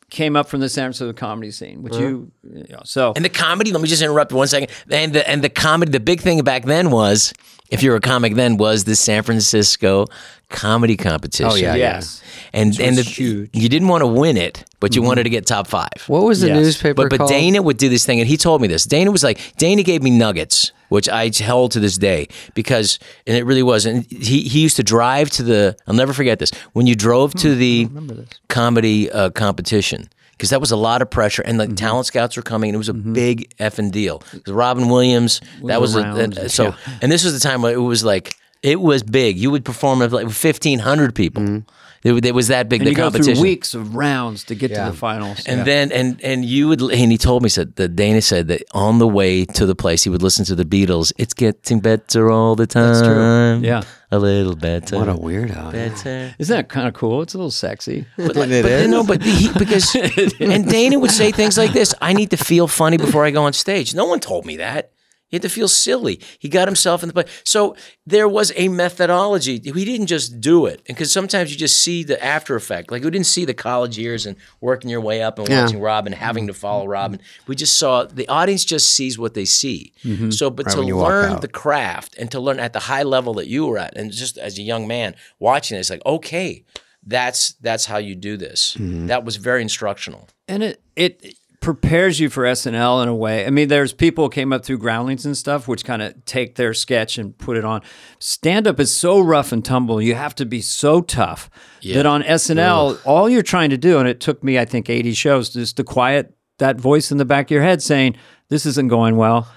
came up from the San Francisco comedy scene, which you, you know, so. And the comedy, let me just interrupt one second. And the, and the comedy, the big thing back then was, if you were a comic then, was the San Francisco comedy competition. Oh, yeah, yes. And Which and was the, huge. you didn't want to win it, but you wanted to get top five. What was the Yes. newspaper But but called? Dana would do this thing, and he told me this. Dana was like, Dana gave me nuggets, which I held to this day because, and it really was. And he he used to drive to the. I'll never forget this. When you drove to the comedy uh, competition, because that was a lot of pressure, and the Mm-hmm. talent scouts were coming, and it was a big effing deal. It was Robin Williams. that was a, around, that- so, yeah. and this was the time where it was like it was big. You would perform with like fifteen hundred people. It, it was that big. And the you go competition. through weeks of rounds to get Yeah. to the finals. And Yeah. then and and you would and he told me said that Dana said that on the way to the place he would listen to the Beatles. It's getting better all the time. That's true. Yeah. a little better. What a weirdo. better. Isn't that kind of cool? It's a little sexy. But, like, It but is. no, but he, because and Dana would say things like this: "I need to feel funny before I go on stage." No one told me that. He had to feel silly. He got himself in the play. So there was a methodology. We didn't just do it. Because sometimes you just see the after effect. Like we didn't see the college years and working your way up and Yeah. watching Robin, having to follow Robin. We just saw, the audience just sees what they see. So, but Right to when you walk learn out. the craft and to learn at the high level that you were at, and just as a young man watching it, it's like, okay, that's that's how you do this. That was very instructional. And it it prepares you for S N L in a way. I mean, there's people who came up through Groundlings and stuff, which kind of take their sketch and put it on. Stand up is so rough and tumble. You have to be so tough that on S N L, all you're trying to do, and it took me, I think, eighty shows just to quiet that voice in the back of your head saying, "This isn't going well."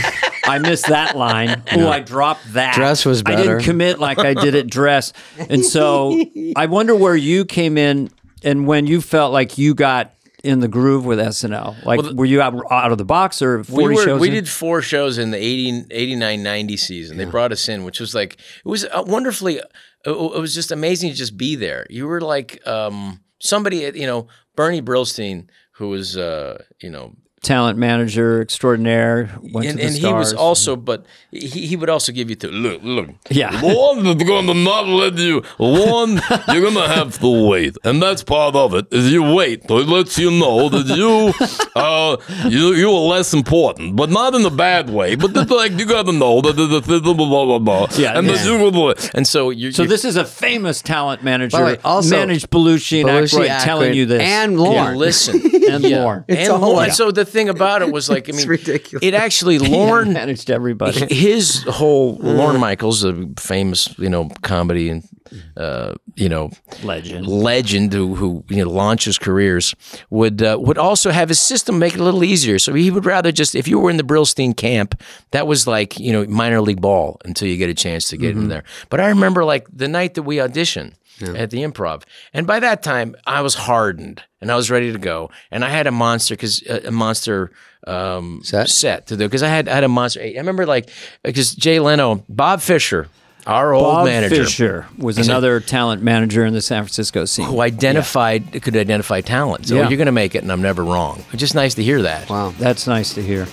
I missed that line. Oh, I dropped that. Dress was I better. didn't commit like I did at Dress. And so I wonder where you came in and when you felt like you got in the groove with S N L. Like, Well, the- were you out, out of the box or forty we were, shows we in? did four shows in the eighty, eighty-nine ninety season. They brought us in, which was like, it was uh, wonderfully, uh, it was just amazing to just be there. You were like um, somebody, you know, Bernie Brillstein, who was, uh, you know, Talent manager extraordinaire. Went and, to the and he was stars. also, but he, he would also give you to look, look. Yeah. One is gonna not let you. One, you're gonna have to wait, and that's part of it. Is you wait, so it lets you know that you, uh, you you are less important, but not in a bad way. But it's like you gotta know that the the blah blah blah blah. Yeah, and yeah. that you will. And so you, So you this is a famous talent manager. By the way, also, managed Belushi and Belushi, Aykroyd telling Aykroyd, you this. and yeah, Lorne. listen, And yeah. Lorne. It's and all Lorne. like- So the thing about it was like, I It's mean, ridiculous. it actually He Lorne. managed everybody. His whole Lorne Michaels, a famous, you know, comedy and uh, you know, Legend. legend who, who you know launches careers, would uh, would also have his system make it a little easier. So he would rather just, if you were in the Brillstein camp, that was like, you know, minor league ball until you get a chance to get in there. But I remember like the night that we auditioned at the Improv, and by that time I was hardened and I was ready to go, and I had a monster because a monster um, Set? set to do because I had I had a monster. I remember like because Jay Leno, Bob Fisher, our old Bob manager. Fisher was another talent manager in the San Francisco scene. who identified could identify talent. So Yeah. you're going to make it, and I'm never wrong. It's just nice to hear that. Wow. That's nice to hear.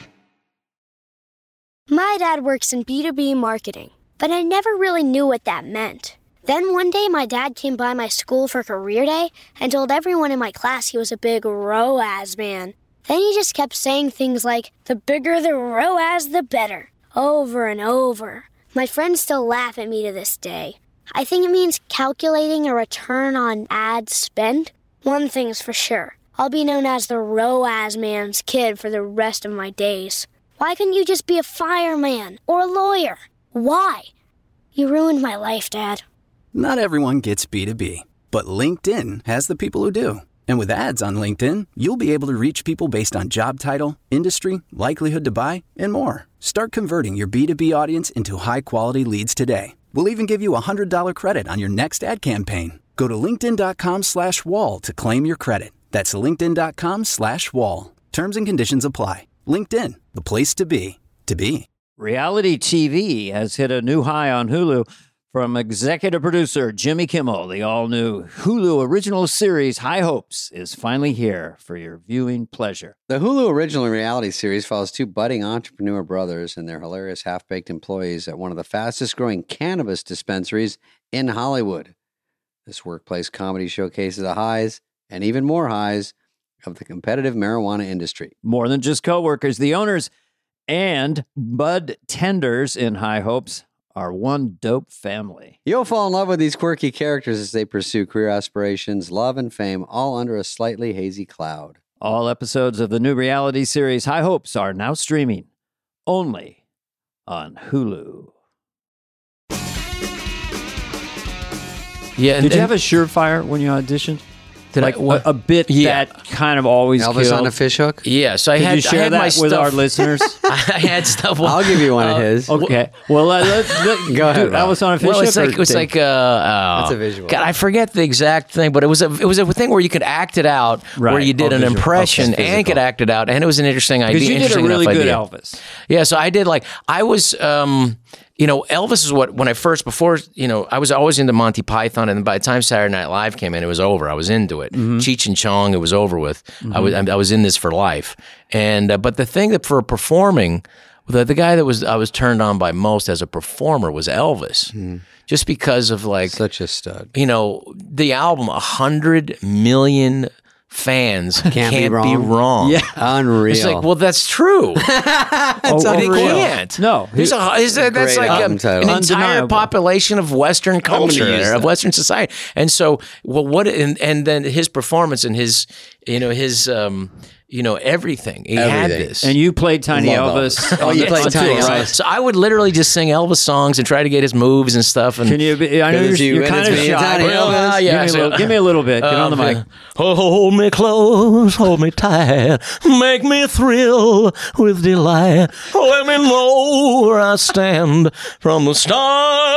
My dad works in B two B marketing, but I never really knew what that meant. Then one day my dad came by my school for career day and told everyone in my class he was a big R O A S man. Then he just kept saying things like, the bigger the R O A S, the better, over and over. My friends still laugh at me to this day. I think it means calculating a return on ad spend. One thing's for sure, I'll be known as the R O A S man's kid for the rest of my days. Why couldn't you just be a fireman or a lawyer? Why? You ruined my life, Dad. Not everyone gets B two B, but LinkedIn has the people who do. And with ads on LinkedIn, you'll be able to reach people based on job title, industry, likelihood to buy, and more. Start converting your B two B audience into high-quality leads today. We'll even give you a one hundred dollars credit on your next ad campaign. Go to linkedin.com slash wall to claim your credit. That's linkedin.com slash wall. Terms and conditions apply. LinkedIn, the place to be, to be. Reality T V has hit a new high on Hulu from executive producer Jimmy Kimmel. The all-new Hulu original series High Hopes is finally here for your viewing pleasure. The Hulu original reality series follows two budding entrepreneur brothers and their hilarious half-baked employees at one of the fastest-growing cannabis dispensaries in Hollywood. This workplace comedy showcases the highs and even more highs of the competitive marijuana industry. More than just coworkers, the owners and bud tenders in High Hopes are one dope family. You'll fall in love with these quirky characters as they pursue career aspirations, love, and fame, all under a slightly hazy cloud. All episodes of the new reality series High Hopes are now streaming only on Hulu. Yeah, and, Did you and- have a surefire when you auditioned? Did like I, what? a, a bit Yeah. that kind of always Elvis killed? on a fish hook? Yeah, so I Could had, you share I had that my with stuff. our listeners? I had stuff. Well, I'll give you one uh, of his. Okay. Well, uh, let's let, Go ahead, do Rob. Elvis on a fish Well, it's hook, like or it's Dave? like uh, uh, That's a visual. God, I forget the exact thing, but it was a it was a thing where you could act it out, where Right. you did Oh, an visual. impression Okay. and could act it out, and it was an interesting idea. because you did a interesting really enough good idea. Elvis. Yeah, so I did like I was um you know, Elvis is what when I first before, you know, I was always into Monty Python, and by the time Saturday Night Live came in, it was over. I was into it. Mm-hmm. Cheech and Chong, it was over with. I was I was in this for life. And uh, but the thing that for performing, the the guy that was I was turned on by most as a performer was Elvis, just because of like Such a stud. you know the album, a hundred million fans can't, be be wrong. wrong. Yeah. Unreal. It's like, well, that's true. It's They unreal. can't. No. There's a, is that, that's Great like album um, title. an entire Undeniable. population of Western culture, use there, of that. Western society. And so, well, what? And, and then his performance and his, you know, his, um, you know, everything. He had Everything. this. And you played Tiny Love Elvis. Elvis. Oh, on you the- played on Tiny tour, Elvis. right? so I would literally just sing Elvis songs and try to get his moves and stuff. And Can you? Be, I know Good you're, as you you're win, kind it's of me, shy. Tiny Well, Elvis. uh, Yeah, give, me a so- little, give me a little bit. Get on the mic. Hold me close, hold me tight, make me thrill with delight. Let me know where I stand from the start.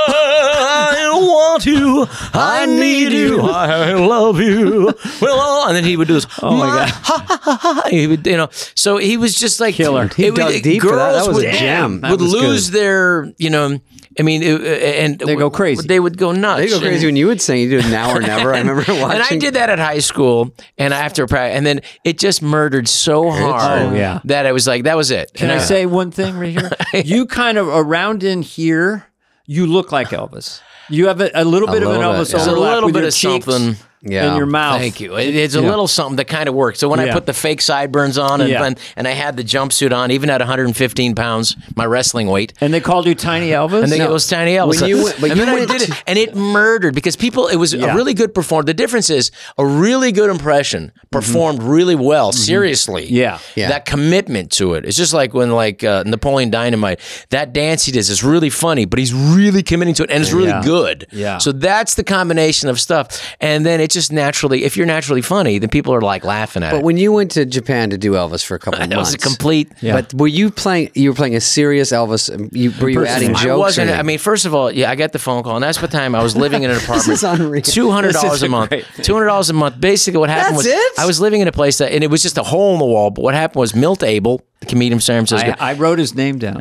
I want you, I need you, I love you. Well, and then he would do this. Oh my God. Ha, ha, ha, ha. He would, you know. So he was just like Killer. He it would- dug deep for that. That girls was a would- gem. That Would was good. lose their, you know. I mean, it, and They go crazy. They would go nuts. They go crazy And- when you would sing. You do Now or Never. I remember watching. and I did that at high school, and after practice, and then it just murdered so hard Oh, yeah. that I was like, that was it. Can And I say one thing right here? You kind of around in here, you look like Elvis. You have a, a little bit of an little Elvis bit, yeah. There's a overlap little with bit your of cheeks something. Yeah. in your mouth. Thank you. It- It's a Yeah. little something that kind of worked. So when I Yeah. put the fake sideburns on and, Yeah. and and I had the jumpsuit on, even at one hundred fifteen pounds, my wrestling weight, And they called you Tiny Elvis? and then it was Tiny Elvis. When you went- but and you then I went did it, to- and it murdered because people. It was Yeah. a really good perform. The difference is a really good impression performed really well. Seriously, Yeah. Yeah. That commitment to it. It's just like when like uh, Napoleon Dynamite. That dance he does is really funny, but he's really committing to it, and it's really Yeah. good. Yeah. So that's the combination of stuff, and then it just naturally. If you're naturally funny, then people are like laughing at But it. when you went to Japan to do Elvis for a couple of That was months, a complete. But were you playing? You were playing a serious Elvis. um, You, were you adding jokes? I wasn't. or- I mean, first of all, yeah, I got the phone call, and that's the time I was living in an apartment. is unreal. Two hundred dollars This is a a month. great Two hundred dollars a month. Basically, what happened That's was it? I was living in a place that, and it was just a hole in the wall. But what happened was Milt Abel, the comedian from San Francisco. I, I wrote his name down.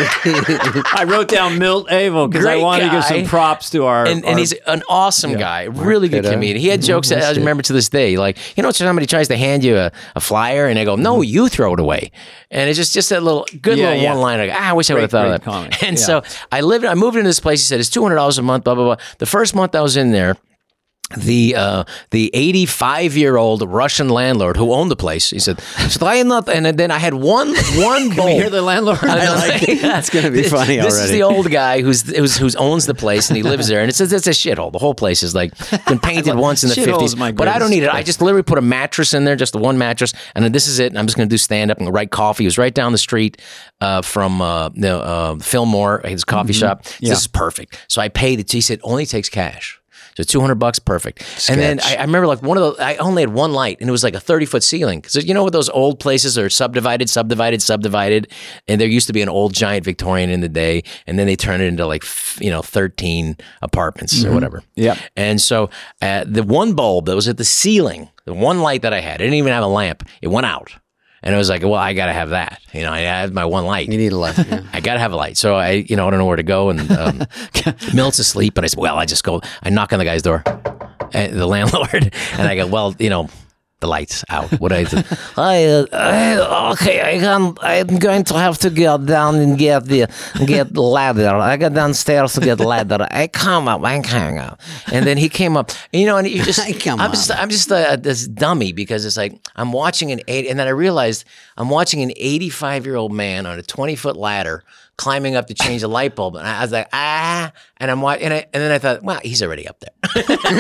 I wrote down Milt Abel because I Great wanted to give guy. some props to our. and, and our- he's an awesome guy, really good Pitta. comedian. He had jokes that I remember to this day. Like, you know, somebody tries to hand you a, a flyer and they go, no, you throw it away. And it's just, just that little good Yeah, little yeah. one liner. Ah, I wish I would have Great, thought great of that. comic. And Yeah. so I lived, I moved into this place. He said, it's two hundred dollars a month, blah, blah, blah. The first month I was in there, the uh, the eighty-five year old Russian landlord who owned the place. He said, "So I am not." And then I had one one bowl. Can we hear the landlord? I like it. It's gonna be funny This is already. the old guy who's who's who's owns the place and he lives there, and it says it's a shithole. The whole place is like been painted once in the Shithole is fifties. my But I don't greatest need it. I place. just literally put a mattress in there, just the one mattress, and then this is it. And I'm just gonna do stand up and write coffee. It was right down the street uh, from uh, the uh, Fillmore, his coffee shop. So Yeah. This is perfect. So I paid it. He said only takes cash. So two hundred bucks, perfect. And then I, I remember like one of the, I only had one light and it was like a thirty foot ceiling. Cause you know what those old places are subdivided, subdivided, subdivided. And there used to be an old giant Victorian in the day. And then they turned it into like, f- you know, thirteen apartments or whatever. Yep. And so uh, the one bulb that was at the ceiling, the one light that I had, I didn't even have a lamp. It went out. And I was like, well, I got to have that. You know, I have my one light. You need a light. Yeah. I gotta have a light. So I, you know, I don't know where to go. And um, Milt's asleep, and I said, well, I just go. I knock on the guy's door, and the landlord, and I go, well, you know, the lights out. What I said, I, uh, I okay, I can, I'm going to have to go down and get the get the ladder. I got downstairs to get the ladder. I come up, I come up, and then he came up. You know, and you just, I come I'm just, I'm just uh, this dummy because it's like I'm watching an eight, and then I realized I'm watching an eighty-five year old man on a twenty foot ladder climbing up to change the light bulb, and I was like, ah, and I'm watching, and, I, and then I thought, well, he's already up there.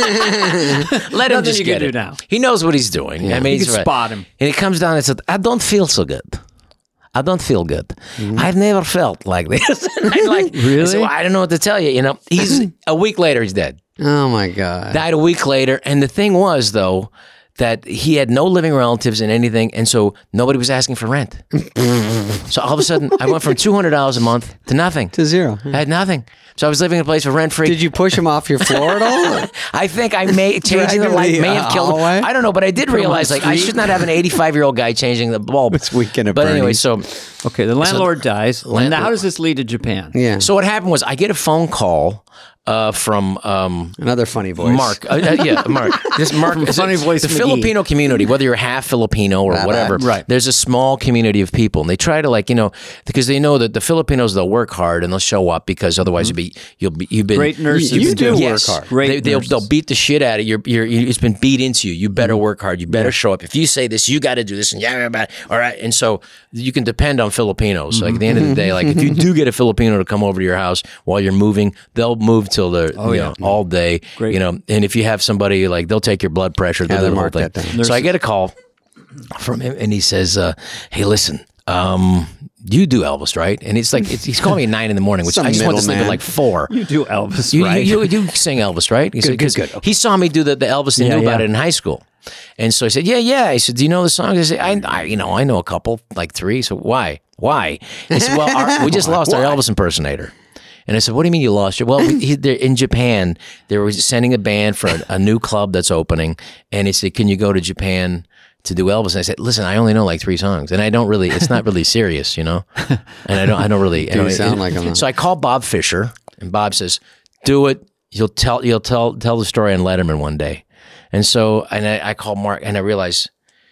Let him Nothing just you get can it. do now. He knows what he's doing. I mean, You he's can right. spot him. And he comes down and says, I don't feel so good. I don't feel good. Mm-hmm. I've never felt like this. And I'm like, Really? I said, well, I don't know what to tell you. You know, he's a week later, he's dead. Oh my God. Died a week later. And the thing was, though, that he had no living relatives and anything, and so nobody was asking for rent. So all of a sudden, I went from two hundred dollars a month to nothing. to zero. I had nothing. So I was living in a place for rent free. Did you push him off your floor at all? I think I may changing the him light the, may have uh, killed him. hallway? I don't know, but I did realize like I should not have an eighty-five year old guy changing the bulb. It's weekend at But anyway, Bernie's. so Okay, the landlord dies. Land- now, how does this lead to Japan? Yeah. so what happened was I get a phone call uh, from um, Another funny voice. Mark. Uh, uh, yeah, Mark. This Mark. is Funny it- Voice The McGee. Filipino community, whether you're half Filipino or Right, whatever, right. there's a small community of people, and they try to like you know because they know that the Filipinos they'll work hard and they'll show up because otherwise you'll be you'll be you've been Great nurses. You've You been do doing- work yes. hard. Great They, they'll, nurses. they'll beat the shit out of you. You're, you it's been beat into you. You better work hard. You better show up. If you say this, you got to do this. And yeah, yeah, yeah, all right. And so you can depend on Filipinos. Like at the end of the day, like if you do get a Filipino to come over to your house while you're moving, they'll move till they're Oh, you yeah. know all day. Great. You know, and if you have somebody like they'll take your blood pressure. They'll Yeah, do the they'll whole mark thing. that down. So I get a call from him, and he says, uh, "Hey, listen." Um, you do Elvis, right? And it's like it's, he's calling me at nine in the morning, which Some I just went to sleep at middleman. like four. You do Elvis, You, right? you, you, you sing Elvis, right? He said, good, 'cause good. He saw me do the, the Elvis and Yeah, knew about yeah. it in high school. And so he said, yeah, yeah. He said, do you know the songs? I said, I, I you know, I know a couple, like three. So why? Why? He said, well, our, we just lost our Elvis impersonator. And I said, what do you mean you lost your? Well, we, he, they're in Japan. They were sending a band for a, a new club that's opening. And he said, can you go to Japan to do Elvis? And I said, listen, I only know like three songs. And I don't really, it's not really serious, you know? And I don't, I don't really. Do you sound like him, though? So I called Bob Fisher, and Bob says, do it. You'll tell, you'll tell, tell the story on Letterman one day. And so, and I, I called Mark, and I realized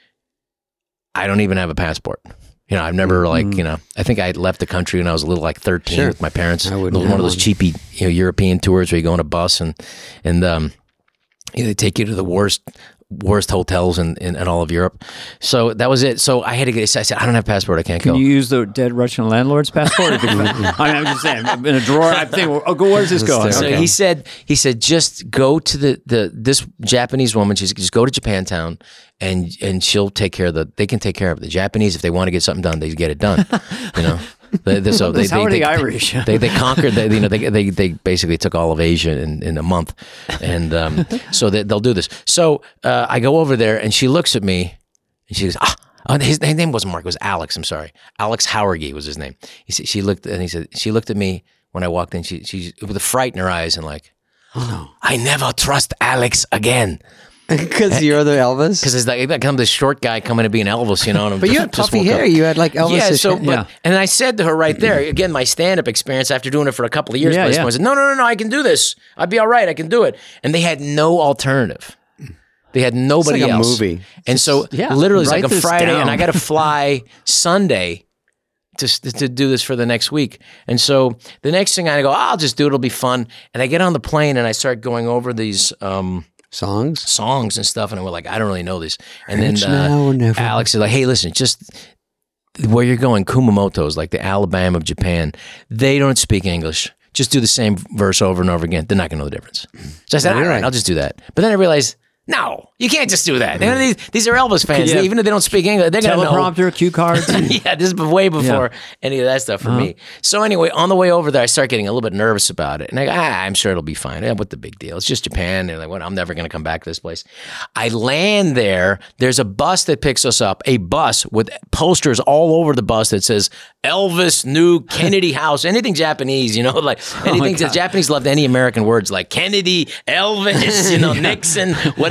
I don't even have a passport. You know, I've never like, you know, I think I left the country when I was a little like thirteen Sure. with my parents. I It wouldn't was one have of those one. cheapy, you know, European tours where you go on a bus and, and, um, you know, they take you to the worst, worst hotels in, in, in all of Europe. So that was it. So I had to get, I said, I don't have a passport. I can't Can go. you use the dead Russian landlord's passport? Or can- I mean, I'm just saying, I'm in a drawer. I'm thinking, oh, go, where's this going? So Okay. he said, he said, just go to the, the this Japanese woman. She's just go to Japantown, and and she'll take care of the. They can take care of it. The Japanese, if they want to get something done, they get it done. You know. They, they, so they, How they, are the they, Irish? They they conquered. They, you know, they, they they basically took all of Asia in, in a month, and um, so they, they'll do this. So uh, I go over there, and she looks at me, and she goes, ah. Oh, his, his name wasn't Mark. It was Alex. I'm sorry. Alex Howergy was his name. He said, she looked, and he said, she looked at me when I walked in. She, she, with a fright in her eyes, and like, oh no, I never trust Alex again. Because you're the Elvis? Because it's like, like I'm this short guy coming to be an Elvis, you know. And I'm But you just- had just puffy woke up. hair. You had like Elvis. Yeah, so, but, Yeah. and I said to her right there, again, my stand-up experience after doing it for a couple of years, Yeah, place, yeah. I said, no, no, no, no, I can do this. I'd be all right. I can do it. And they had no alternative. They had nobody like a else. movie. And so yeah, literally it's write like a this Friday down. and I got to fly Sunday to, to do this for the next week. And so the next thing I go, I'll just do it. It'll be fun. And I get on the plane and I start going over these um, Songs? songs and stuff. And I'm like, I don't really know this. And then It's now or uh, never. Alex is like, hey, listen, just where you're going, Kumamoto is like the Alabama of Japan. They don't speak English. Just do the same verse over and over again. They're not going to know the difference. So I said, all right, I'll just do that. But then I realized, no, you can't just do that. You know, these, these are Elvis fans. Yeah. They- even if they don't speak English, they're going to know. Teleprompter, cue cards. Yeah, this is way before any of that stuff for me. So anyway, on the way over there, I start getting a little bit nervous about it. And I go, ah, I'm sure it'll be fine. Yeah, what the big deal? It's just Japan. And like, what? I'm never going to come back to this place. I land there. There's a bus that picks us up, a bus with posters all over the bus that says Elvis New Kennedy House, anything Japanese, you know, like anything. The Japanese loved any American words like Kennedy, Elvis, you know, Nixon, whatever.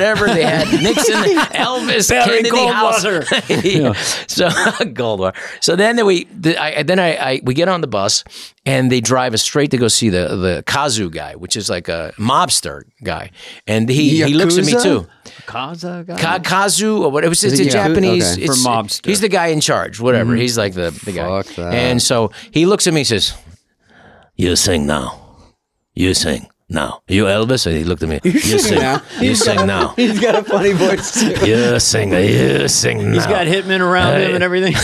whatever. They had Nixon, Elvis, Barry Kennedy House. yeah. So Goldwater. So then we, the, I, then I, I, we get on the bus and they drive us straight to go see the the Kazu guy, which is like a mobster guy, and he, he looks at me too. Kaza guy? Ka- Kazu or what? It was it's a Yeah. Japanese Okay. it's, For mobster. He's the guy in charge. Whatever. He's like the the guy. Fuck that. And so he looks at me and says, "You sing now. You sing now. You Elvis?" And he looked at me. You sing. now. You sing now. He's got a funny voice too. You sing. You sing now. He's got hitmen around him and everything.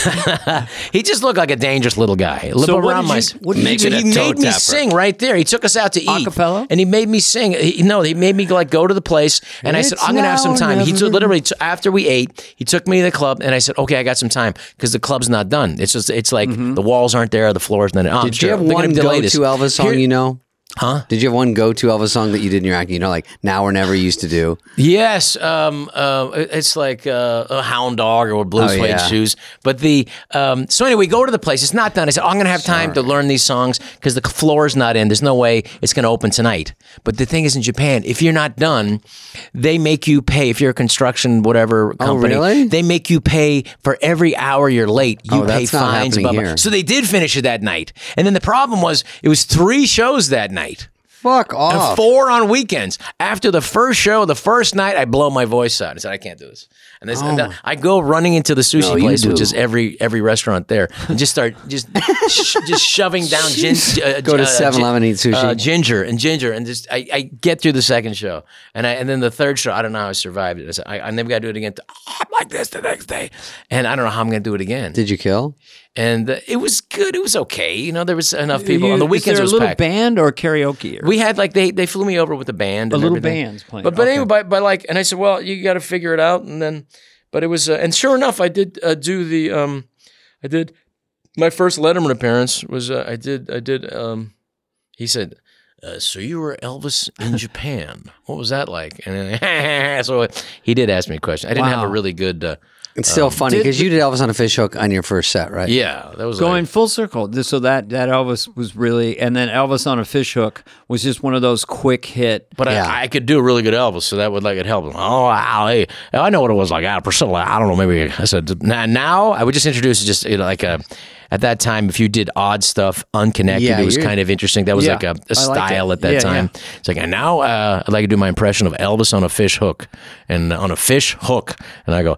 He just looked like a dangerous little guy. Live So what around did my. you- what did you He do? he A toe made me tapper. sing right there. He took us out to eat, Acapella? and he made me sing. He, no, he made me like go to the place, and I said, It's "I'm gonna have some now or time." He never. took literally t- after we ate, he took me to the club, and I said, "Okay, I got some time because the club's not done. It's just it's like the walls aren't there, the floor's not." Oh, Did you have one go-to Elvis song Here- you know? Huh? Did you have one go-to Elvis song that you did in your acting? You know, like Now or Never used to do. Yes, um, uh, it's like uh, a hound dog or blue Oh, suede yeah. shoes. But the um, so anyway, we go to the place. It's not done. I said, oh, I'm going to have time to learn these songs because the floor is not in. There's no way it's going to open tonight. But the thing is, in Japan, if you're not done, they make you pay. If you're a construction whatever company, really? they make you pay for every hour you're late. You Oh, pay that's not fines. happening Blah, blah. here. So they did finish it that night. And then the problem was, it was three shows that night. Fuck And off. four on weekends. After the first show, the first night, I blow my voice out. I said, I can't do this. And, this, and then I go running into the sushi No, you place, which do. is every every restaurant there, and just start just sh- just shoving down gin, uh, Go to uh, seven eleven, eat sushi. uh, ginger and ginger, and just I, I get through the second show, and I and then the third show, I don't know how I survived it. I said, I, I never got to do it again. Oh, I'm like this the next day, and I don't know how I'm going to do it again. Did you kill? And uh, it was good. It was okay. You know, there was enough people on the Is weekends. there It was a little packed. band or karaoke? Or? We had like they they flew me over with the band. A and little everything. band's playing. But but Okay. anyway, by, by like, and I said, well, you got to figure it out, and then, but it was, uh, and sure enough, I did uh, do the, um, I did my first Letterman appearance was uh, I did I did. Um, he said, uh, so you were Elvis in Japan. What was that like? And then, so he did ask me a question. I didn't have a Wow. really good. Uh, It's still funny did- because you did Elvis on a Fish Hook on your first set, right? yeah, that was Going like, full circle. So that, that Elvis was really, and then Elvis on a Fish Hook was just one of those quick hit. But Yeah. I, I could do a really good Elvis, so that would like it help. Oh, wow, hey, I know what it was like. Ah, Priscilla, I don't know. Maybe I said now. now I would just introduce it just you know, like a. At that time, if you did odd stuff, unconnected, Yeah, it was you're- kind of interesting. That was Yeah, like a, a I like style it. at that Yeah, time. It's like, and now uh, I'd like to do my impression of Elvis on a fish hook, and on a fish hook, and I go,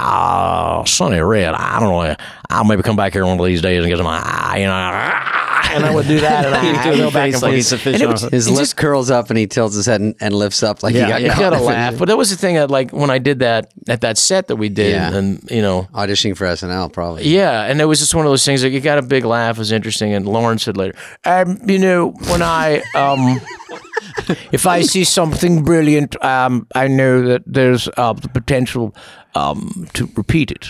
oh, Sonny Red, I don't know, I'll maybe come back here one of these days and get some, ah, you know, ah, and I would do that, and I do would the go back face and like forth. it's a fish And it on a was- hook. His it lip just- curls up and he tilts his head and, and lifts up like Yeah, he got yeah. caught. You gotta in the laugh, finish. but that was the thing that like when I did that at that set that we did, Yeah. and you know, Auditioning for S N L, probably. yeah, and it was just one of those things like you got a big laugh, it was interesting, and Lauren said later, um, you know, when I um, if I see something brilliant, um, I know that there's uh, the potential um to repeat it.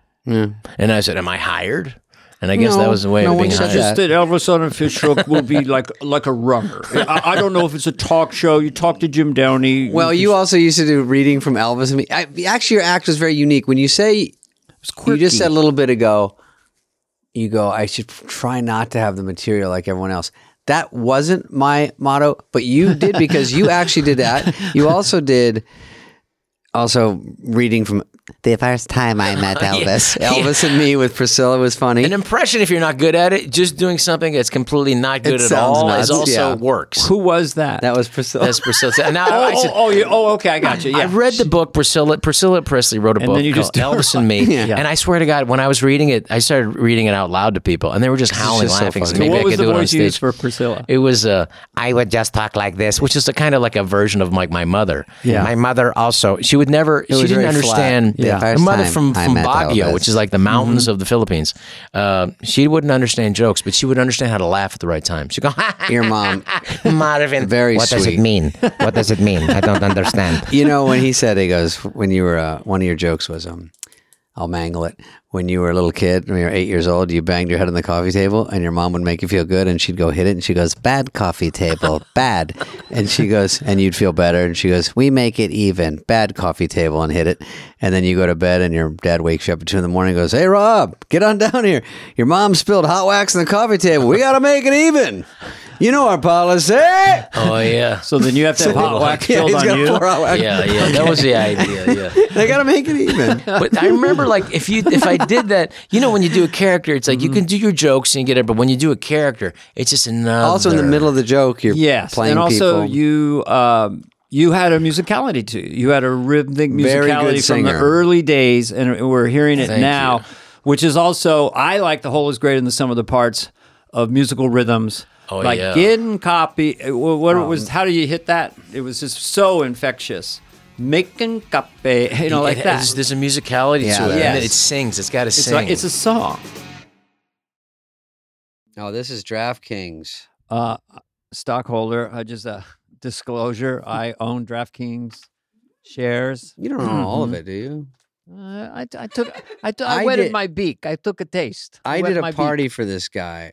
And I said, am I hired? And I guess No, that was the way no of one being said hired. that. Just that Elvis on a Fish Hook will be like like a runner. I, I don't know if it's a talk show. You talk to Jim Downey. Well, you also used to do reading from Elvis. I mean, I, actually, your act was very unique. When you say, you just said a little bit ago, you go, I should try not to have the material like everyone else. That wasn't my motto, but you did because you actually did that. You also did also reading from the first time I met Elvis. Yeah. Elvis and Me with Priscilla was funny. An impression, if you're not good at it, just doing something that's completely not good It at sounds all nuts, is also yeah. works. Who was that? That was Priscilla. That's Priscilla. And now oh, I said, oh, oh, you, oh, okay, I got you. Yeah. I read the book. Priscilla Priscilla Presley wrote a And book then you called just- Elvis and Me. Yeah. And I swear to God, when I was reading it, I started reading it out loud to people, and they were just howling, just so laughing. So, funny. maybe what I was could the do it on voice you used stage. for Priscilla? It was uh, I would just talk like this, which is a kind of like a version of like my mother. Yeah. My mother also, she would never, she was didn't very flat. understand. Yeah. My First mother time from I from met Baguio, Elvis. which is like the mountains of the Philippines. Uh, she wouldn't understand jokes, but she would understand how to laugh at the right time. She'd go, Your mom. Marvin, Very what does sweet. it mean? What does it mean? I don't understand. You know, when he said, he goes, when you were, uh, one of your jokes was, um, I'll mangle it. When you were a little kid, when you were eight years old, you banged your head on the coffee table and your mom would make you feel good and she'd go hit it and she goes, bad coffee table, bad. And she goes, and you'd feel better. And she goes, we make it even, bad coffee table, and hit it. And then you go to bed and your dad wakes you up at two in the morning and goes, hey, Rob, get on down here. Your mom spilled hot wax on the coffee table. We got to make it even. You know our policy. Oh yeah. So then you have to have hot wax Yeah, filled he's on got you. four hot wax. Yeah, yeah. That was the idea. Yeah. They got to make it even. But I remember, like, if you if I did that, you know, when you do a character, it's like you can do your jokes and you get it, but when you do a character, it's just another. Also, in the middle of the joke, you're Yes, playing and also people. you um, you had a musicality to you. You had a rhythmic Very good musicality from the singer. early days, and we're hearing it Thank now, you. which is also I like the whole is greater than the sum of the parts of musical rhythms. Oh, like yeah. getting copy. uh, What, what was? How do you hit that? It was just so infectious. Making copy, you know, like It that. has- There's a musicality Yeah, to it. there And is. it sings. It's got to It's sing. like it's a song. Oh, this is DraftKings. Uh, stockholder. I just uh, disclosure. I own DraftKings shares. You don't know all of Mhm. it, do you? Uh, I, I took I, t- I I wetted did- my beak. I took a taste. I wet did my a beak. party for this guy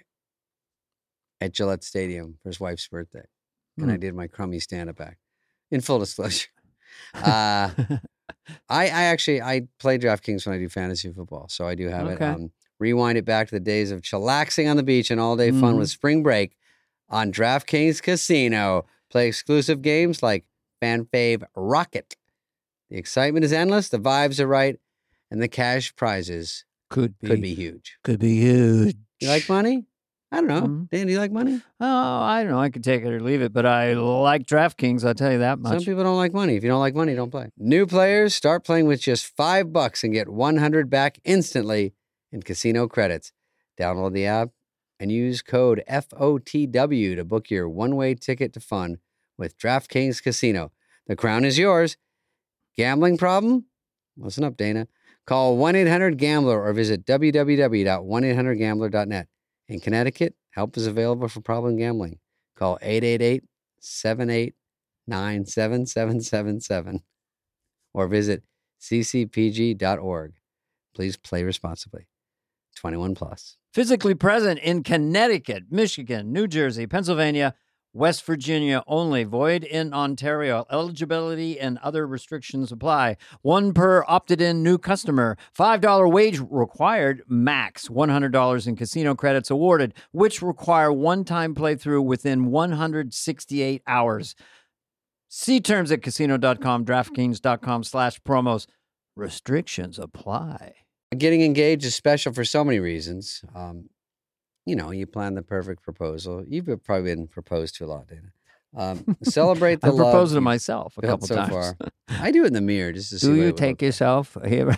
at Gillette Stadium for his wife's birthday, and I Hmm. did my crummy stand-up act. In full disclosure, uh, I, I actually I play DraftKings when I do fantasy football, so I do have Okay. it. Um, rewind it back to the days of chillaxing on the beach and all-day fun Mhm. with spring break on DraftKings Casino. Play exclusive games like fan fave Rocket. The excitement is endless, the vibes are right, and the cash prizes Could be could be huge. could be huge. You like money? I don't know. Mhm. Dan, do you like money? Oh, I don't know. I could take it or leave it, but I like DraftKings. I'll tell you that Some much. people don't like money. If you don't like money, don't play. New players start playing with just five bucks and get one hundred back instantly in casino credits. Download the app and use code F O T W to book your one-way ticket to fun with DraftKings Casino. The crown is yours. Gambling problem? Listen up, Dana. Call one eight hundred gambler or visit w w w dot one eight hundred gambler dot net. In Connecticut, help is available for problem gambling. Call eight eight eight, seven eight nine seven seven seven seven or visit c c p g dot org. Please play responsibly. twenty-one plus. Physically present in Connecticut, Michigan, New Jersey, Pennsylvania, West Virginia only. Void in Ontario. Eligibility and other restrictions apply. One per opted-in new customer. five dollars wage required max. one hundred dollars in casino credits awarded, which require one-time playthrough within one hundred sixty-eight hours. See terms at casino.com, DraftKings.com slash promos. Restrictions apply. Getting engaged is special for so many reasons. Um, you know, you plan the perfect proposal. You've probably been proposed to a lot, Dana. Um, celebrate the I love. proposed to you've myself a built couple so times. far. I do it in the mirror just to see. Do what you it would take look like. yourself?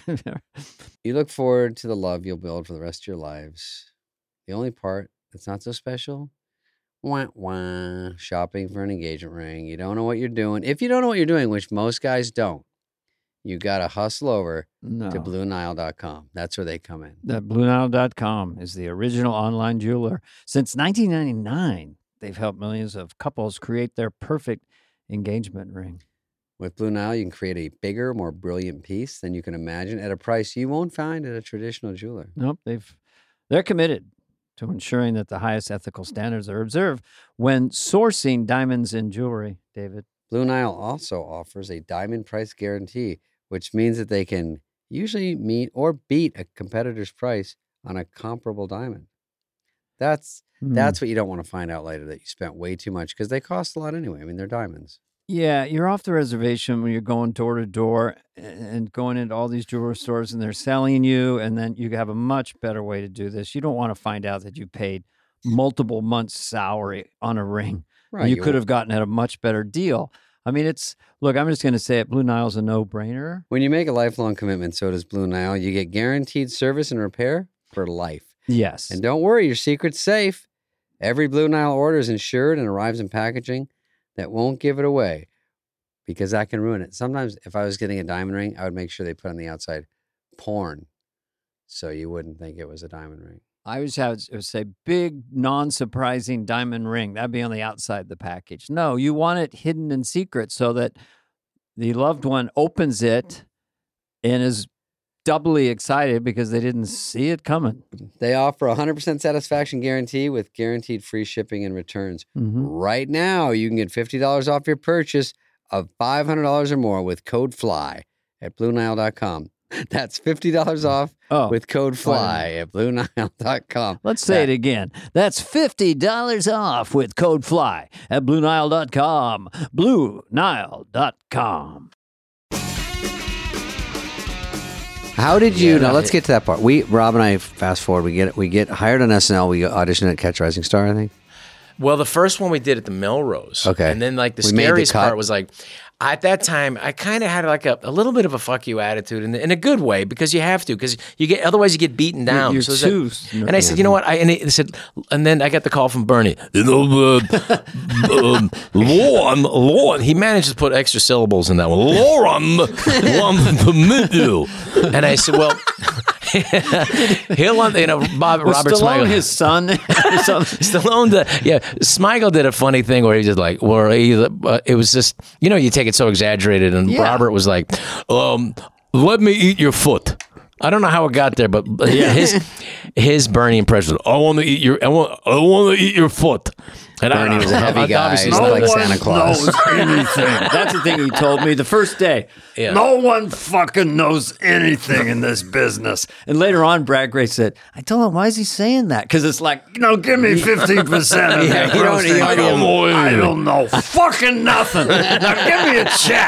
You look forward to the love you'll build for the rest of your lives. The only part that's not so special, wah, wah, shopping for an engagement ring. You don't know what you're doing. If you don't know what you're doing, which most guys don't, you got to hustle over no. to blue nile dot com. That's where they come in. That Blue Nile dot com is the original online jeweler. Since nineteen ninety-nine, they've helped millions of couples create their perfect engagement ring. With Blue Nile, you can create a bigger, more brilliant piece than you can imagine at a price you won't find at a traditional jeweler. Nope, they've they're committed to ensuring that the highest ethical standards are observed when sourcing diamonds and jewelry, David. Blue Nile also offers a diamond price guarantee, which means that they can usually meet or beat a competitor's price on a comparable diamond. That's Hmm. that's what you don't want to find out later, that you spent way too much, because they cost a lot anyway. I mean, they're diamonds. Yeah, you're off the reservation when you're going door to door and going into all these jewelry stores and they're selling you, and then you have a much better way to do this. You don't want to find out that you paid multiple months' salary on a ring. Right. you could have gotten at a much better deal. I mean, it's, look, I'm just going to say it. Blue Nile's a no-brainer. When you make a lifelong commitment, so does Blue Nile. You get guaranteed service and repair for life. Yes. And don't worry, your secret's safe. Every Blue Nile order is insured and arrives in packaging that won't give it away, because that can ruin it. Sometimes if I was getting a diamond ring, I would make sure they put on the outside porn, so you wouldn't think it was a diamond ring. I always have it would say big, non-surprising diamond ring. That'd be on the outside of the package. No, you want it hidden in secret so that the loved one opens it and is doubly excited because they didn't see it coming. They offer a one hundred percent satisfaction guarantee with guaranteed free shipping and returns. Mm-hmm. Right now, you can get fifty dollars off your purchase of five hundred dollars or more with code FLY at blue nile dot com. That's fifty dollars off Oh. with code FLY at blue nile dot com. Let's say it again. That's fifty dollars off with code FLY at blue nile dot com. blue nile dot com. How did you? Yeah, now no, let's it- get to that part. We Rob and I fast forward. We get we get hired on S N L. We auditioned at Catch a Rising Star, I think. Well, the first one we did at the Melrose. Okay. And then like the We made the scariest cut. part was like, at that time, I kind of had like a, a little bit of a fuck you attitude in, in a good way because you have to because you get otherwise you get beaten down. you're So it's like- too- and I said, you know what? I and they said, and then I got the call from Bernie. You know, uh, um, Lauren, Lauren, He managed to put extra syllables in that one. Lauren wants to meet you. And I said, well, he'll want you know Bob Was Robert Stallone Smigel. his son? or something? Stallone, did, yeah, Smigel did a funny thing where he just like, where he, uh, it was just, you know, you take it so exaggerated, and Yeah. Robert was like, Um, let me eat your foot. I don't know how it got there, but his his Bernie impression. I want to eat your. I want. I want to eat your foot. And Bernie was a heavy guy. obviously He's no like one Santa Claus. knows anything. That's the thing he told me the first day. Yeah. No one fucking knows anything in this business. And later on, Brad Gray said, I told him, why is he saying that? Because it's like, you know, give me fifteen percent of Yeah, that you don't- gross you income. don't even- I don't know fucking nothing. Now give me a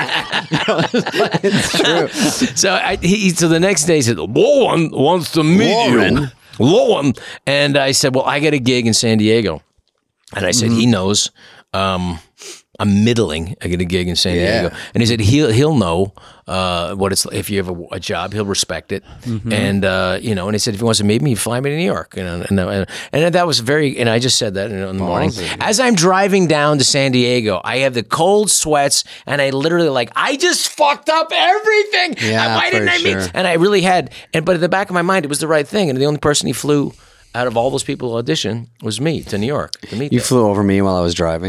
check. It's true. so I, he so the next day he said, Lauren wants to meet Lauren? you. Lauren, and I said, well, I got a gig in San Diego, and I said he knows. Um, I'm middling. I get a gig in San Yeah. Diego, and he said he'll he'll know uh, what it's if you have a, a job, he'll respect it, and uh, you know. And he said if he wants to meet me, fly me to New York, you know. And and, and that was very. And I just said that in, in the morning Ballsy. as I'm driving down to San Diego. I have the cold sweats, and I literally like I just fucked up everything. Yeah, Why didn't for I meet? sure. And I really had. And but in the back of my mind, it was the right thing. And the only person he flew out of all those people who auditioned was me to New York to meet You them. flew over me while I was driving.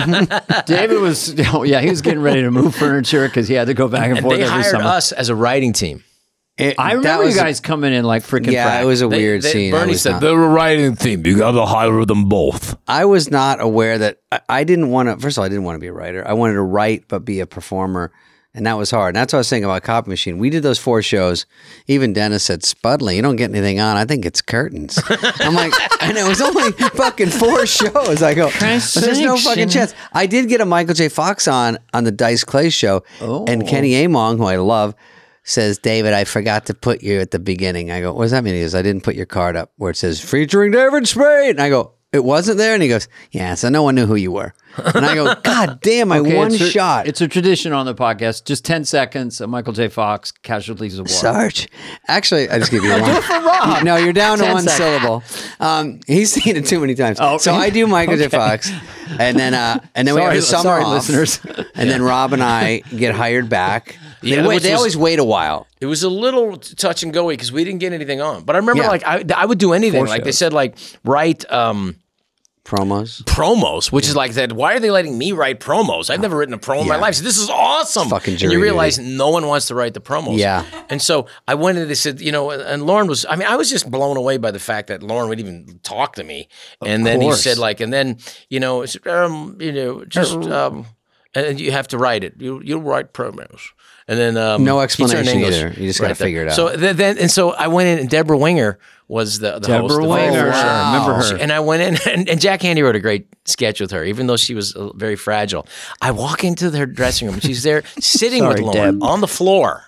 David was, oh, yeah, he was getting ready to move furniture because he had to go back and, And forth they every hired summer. us as a writing team. It- I that remember was- you guys coming in like freaking Yeah, frack. it was a They- weird they- scene. I Bernie was said not- They're a writing team. You got to hire them both. I was not aware that I, I didn't want to. First of all, I didn't want to be a writer. I wanted to write, but be a performer, and that was hard. And that's what I was saying about Copy Machine. We did those four shows. Even Dennis said, "Spudley, you don't get anything on. I think it's curtains." I'm like, and it was only fucking four shows. I go, there's no fucking chance. I did get a Michael J. Fox on on the Dice Clay show, and Kenny Among, who I love, says, David, I forgot to put you at the beginning. I go, what does that mean? He goes, I didn't put your card up where it says featuring David Spade. And I go, it wasn't there? And he goes, yeah, so no one knew who you were. And I go, God damn, I Okay, one it's a- shot. It's a tradition on the podcast. Just ten seconds of Michael J. Fox, Casualties of War. Sarge. Actually, I just give you one. No, you're down to Ten one seconds. syllable. Um, he's seen it too many times. Oh, so I do Michael J. Fox, and then uh, and then we have Sorry- the summer sorry, off, listeners. and then Rob and I get hired back. They, Yeah, wait, which they was- always wait a while. It was a little t- touch and go because we didn't get anything on. But I remember Yeah. like I, I would do anything. Four like they shows. said like write um, Promos. promos, which is like that. Why are they letting me write promos? I've never written a promo in my Yeah. life. So this is awesome. It's fucking and jury you duty. realize no one wants to write the promos. Yeah. And so I went in. They said, you know, and Lauren was. I mean, I was just blown away by the fact that Lauren would even talk to me. And then course. he said like, and then you know, it's, um, you know, just um, and you have to write it. You you write promos. And then um, No he turned explanation English either. You just gotta right there. figure it out. So then, then, and so I went in, and Deborah Winger was the, the host. Deborah of Winger. the show. I remember her. And I went in, and, and Jack Handy wrote a great sketch with her, even though she was uh, very fragile. I walk into her dressing room, and she's there sitting with Sorry, Lauren Deb. on the floor.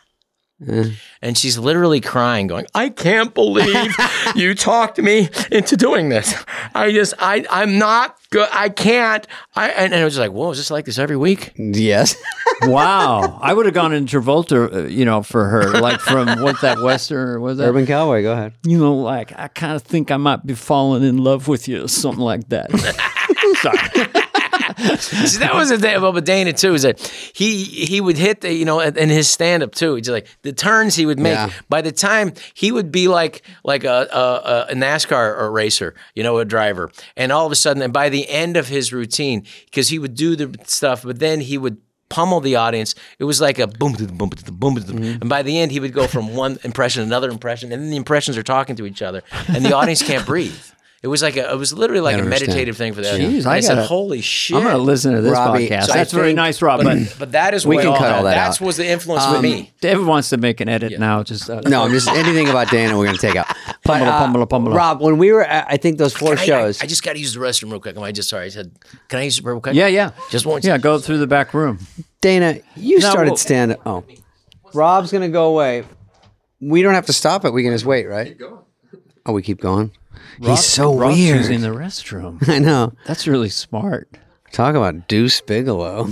And she's literally crying, going, I can't believe you talked me into doing this. I just, I, I'm not good. I can't. I, and, and I was just like, whoa, is this like this every week? Yes. Wow. I would have gone in Travolta, uh, you know, for her, like from what's that Western or was that? Urban Cowboy, go ahead. You know, like I kind of think I might be falling in love with you, or something like that. Sorry. See, that was the thing about Dana too. Is that he he would hit the you know in his stand up too. He's like the turns he would make. Yeah. By the time he would be like like a, a a NASCAR or racer, you know, a driver, and all of a sudden, and by the end of his routine, because he would do the stuff, but then he would pummel the audience. It was like a boom, boom, boom, boom, boom, and by the end, he would go from one impression to another impression, and then the impressions are talking to each other, and the audience can't breathe. It was like a, it was literally like I a understand. meditative thing for that. Jeez, and I I, said, gotta- "Holy shit!" I'm going to listen to this Robbie, podcast. so That's I very think- nice, Rob. But, But, but that is We where can all cut that, all that That's out. was the influence Um, with me. David wants to make an edit now. Just uh, No, I'm just anything about Dana we're going to take out. But, Pumela, uh, pumela, pumela. Rob, when we were at, I think those four Can I- shows. I, I just got to use the restroom real quick. Am I just sorry? I said, "Can I use it real quick?" Yeah, yeah. Just one. Yeah, go through the back room. Dana, you No, started well- stand up. Oh, Rob's going to go away. We don't have to stop it. We can just wait, right? Oh, we keep going. Rob- He's so Rob's weird. using the restroom. I know. That's really smart. Talk about Deuce Bigelow.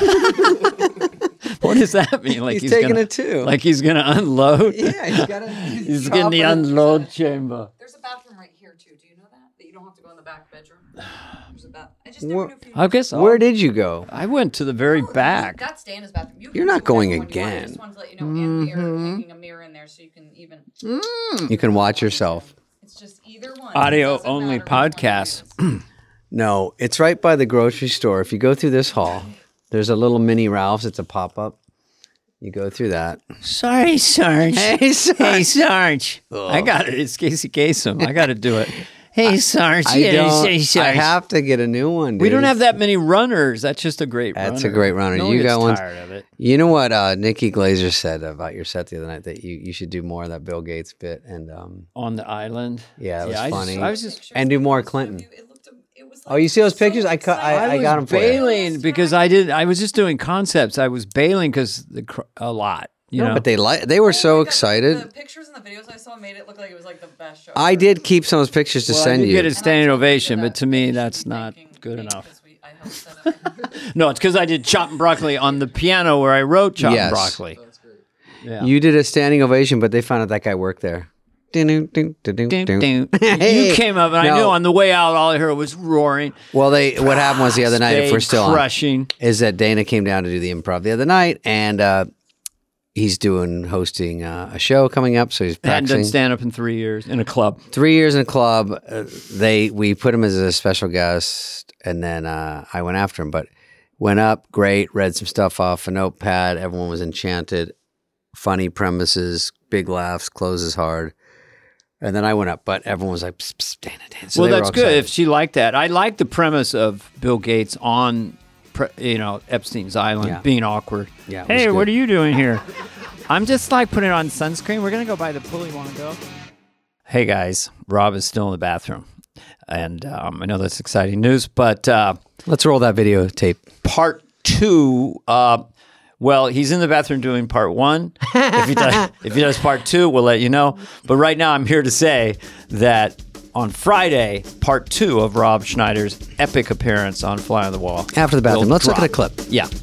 What does that mean? Like He's taking gonna, it too. Like he's going to unload? Yeah, he's got a. He's getting the unload chamber. There's a bathroom right here too. Do you know that? That you don't have to go in the back bedroom. There's a bath. I just never Where- knew if you. I guess I'll- Where did you go? I went to the very back. That's Dana's bathroom. You You're can not use whatever going one you want. I again. just wanted to let you know, and we are hanging a mirror in there so you can even. You can watch yourself. It's just either one. Audio It doesn't only matter which one you podcast. use. No, it's right by the grocery store. If you go through this hall, there's a little mini Ralph's. It's a pop up. You go through that. Sorry, Sarge. Hey, Sarge. Hey, Sarge. I got it. It's Casey Kasem. I got to do it. Hey, Sarge. I yeah, don't. say I Sarge. have to get a new one. Dude. We don't have that many runners. That's just a great runner. That's a great runner. No You one got gets one. tired of it. You know what uh, Nikki Glazer said about your set the other night that you, you should do more of that Bill Gates bit and um On the island. yeah, it was I just- funny. I was just and do more Clinton. It looked. It was. Oh, you see those pictures? I cut. I, I, was got them for you. bailing because I did. I was just doing concepts. I was bailing because the cr- a lot. You No, know, but they like. They were so The excited. pictures and the videos I saw made it look like it was like the best show. I ever. did keep some of those pictures to well, I send did you. get a And I standing told you ovation, that but to me, you should that's be not thanking good me enough. 'cause we- I helped set it. No, it's because I did Chopped Broccoli on the piano where I wrote Chopped Yes. Broccoli. Yeah. You did a standing ovation, but they found out that guy worked there. Ding, ding, ding, ding, Ding, ding. ding. Hey. You came up, and I No. knew on the way out, all I heard was roaring. Well, they what happened was the other night, if we're Spade still on, crushing. is that Dana came down to do the improv the other night, and uh, he's doing hosting uh, a show coming up, so he's Hadn't done practicing. stand up in three years in a club. Three years in a club. Uh, they we put him as a special guest, and then uh, I went after him. But went up, great, read some stuff off a notepad. Everyone was enchanted. Funny premises, big laughs, closes hard. And then I went up, but everyone was like, psst, psst, Dana, Dana. So well, they were that's all good excited. if she liked that. I like the premise of Bill Gates on, pre- you know, Epstein's Island Yeah. being awkward. Yeah, it Hey, was what good. are you doing here? I'm just like putting on sunscreen. We're gonna go by the pool. You want to go? Hey guys, Rob is still in the bathroom, and um, I know that's exciting news. But uh, Let's roll that videotape. part two. Uh, well, he's in the bathroom doing part one. If he does, if he does part two, we'll let you know. But right now, I'm here to say that on Friday, part two of Rob Schneider's epic appearance on Fly on the Wall. After the bathroom. will Let's look at a drop. clip. Yeah.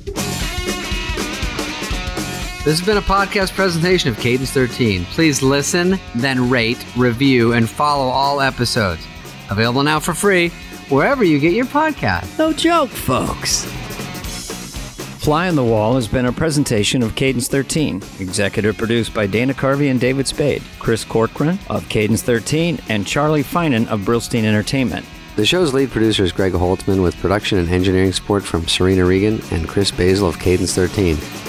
This has been a podcast presentation of Cadence thirteen. Please listen, then rate, review, and follow all episodes. Available now for free wherever you get your podcast. No joke, folks. Fly on the Wall has been a presentation of Cadence thirteen, executive produced by Dana Carvey and David Spade, Chris Corcoran of Cadence thirteen, and Charlie Finan of Brillstein Entertainment. The show's lead producer is Greg Holtzman with production and engineering support from Serena Regan and Chris Basil of Cadence thirteen.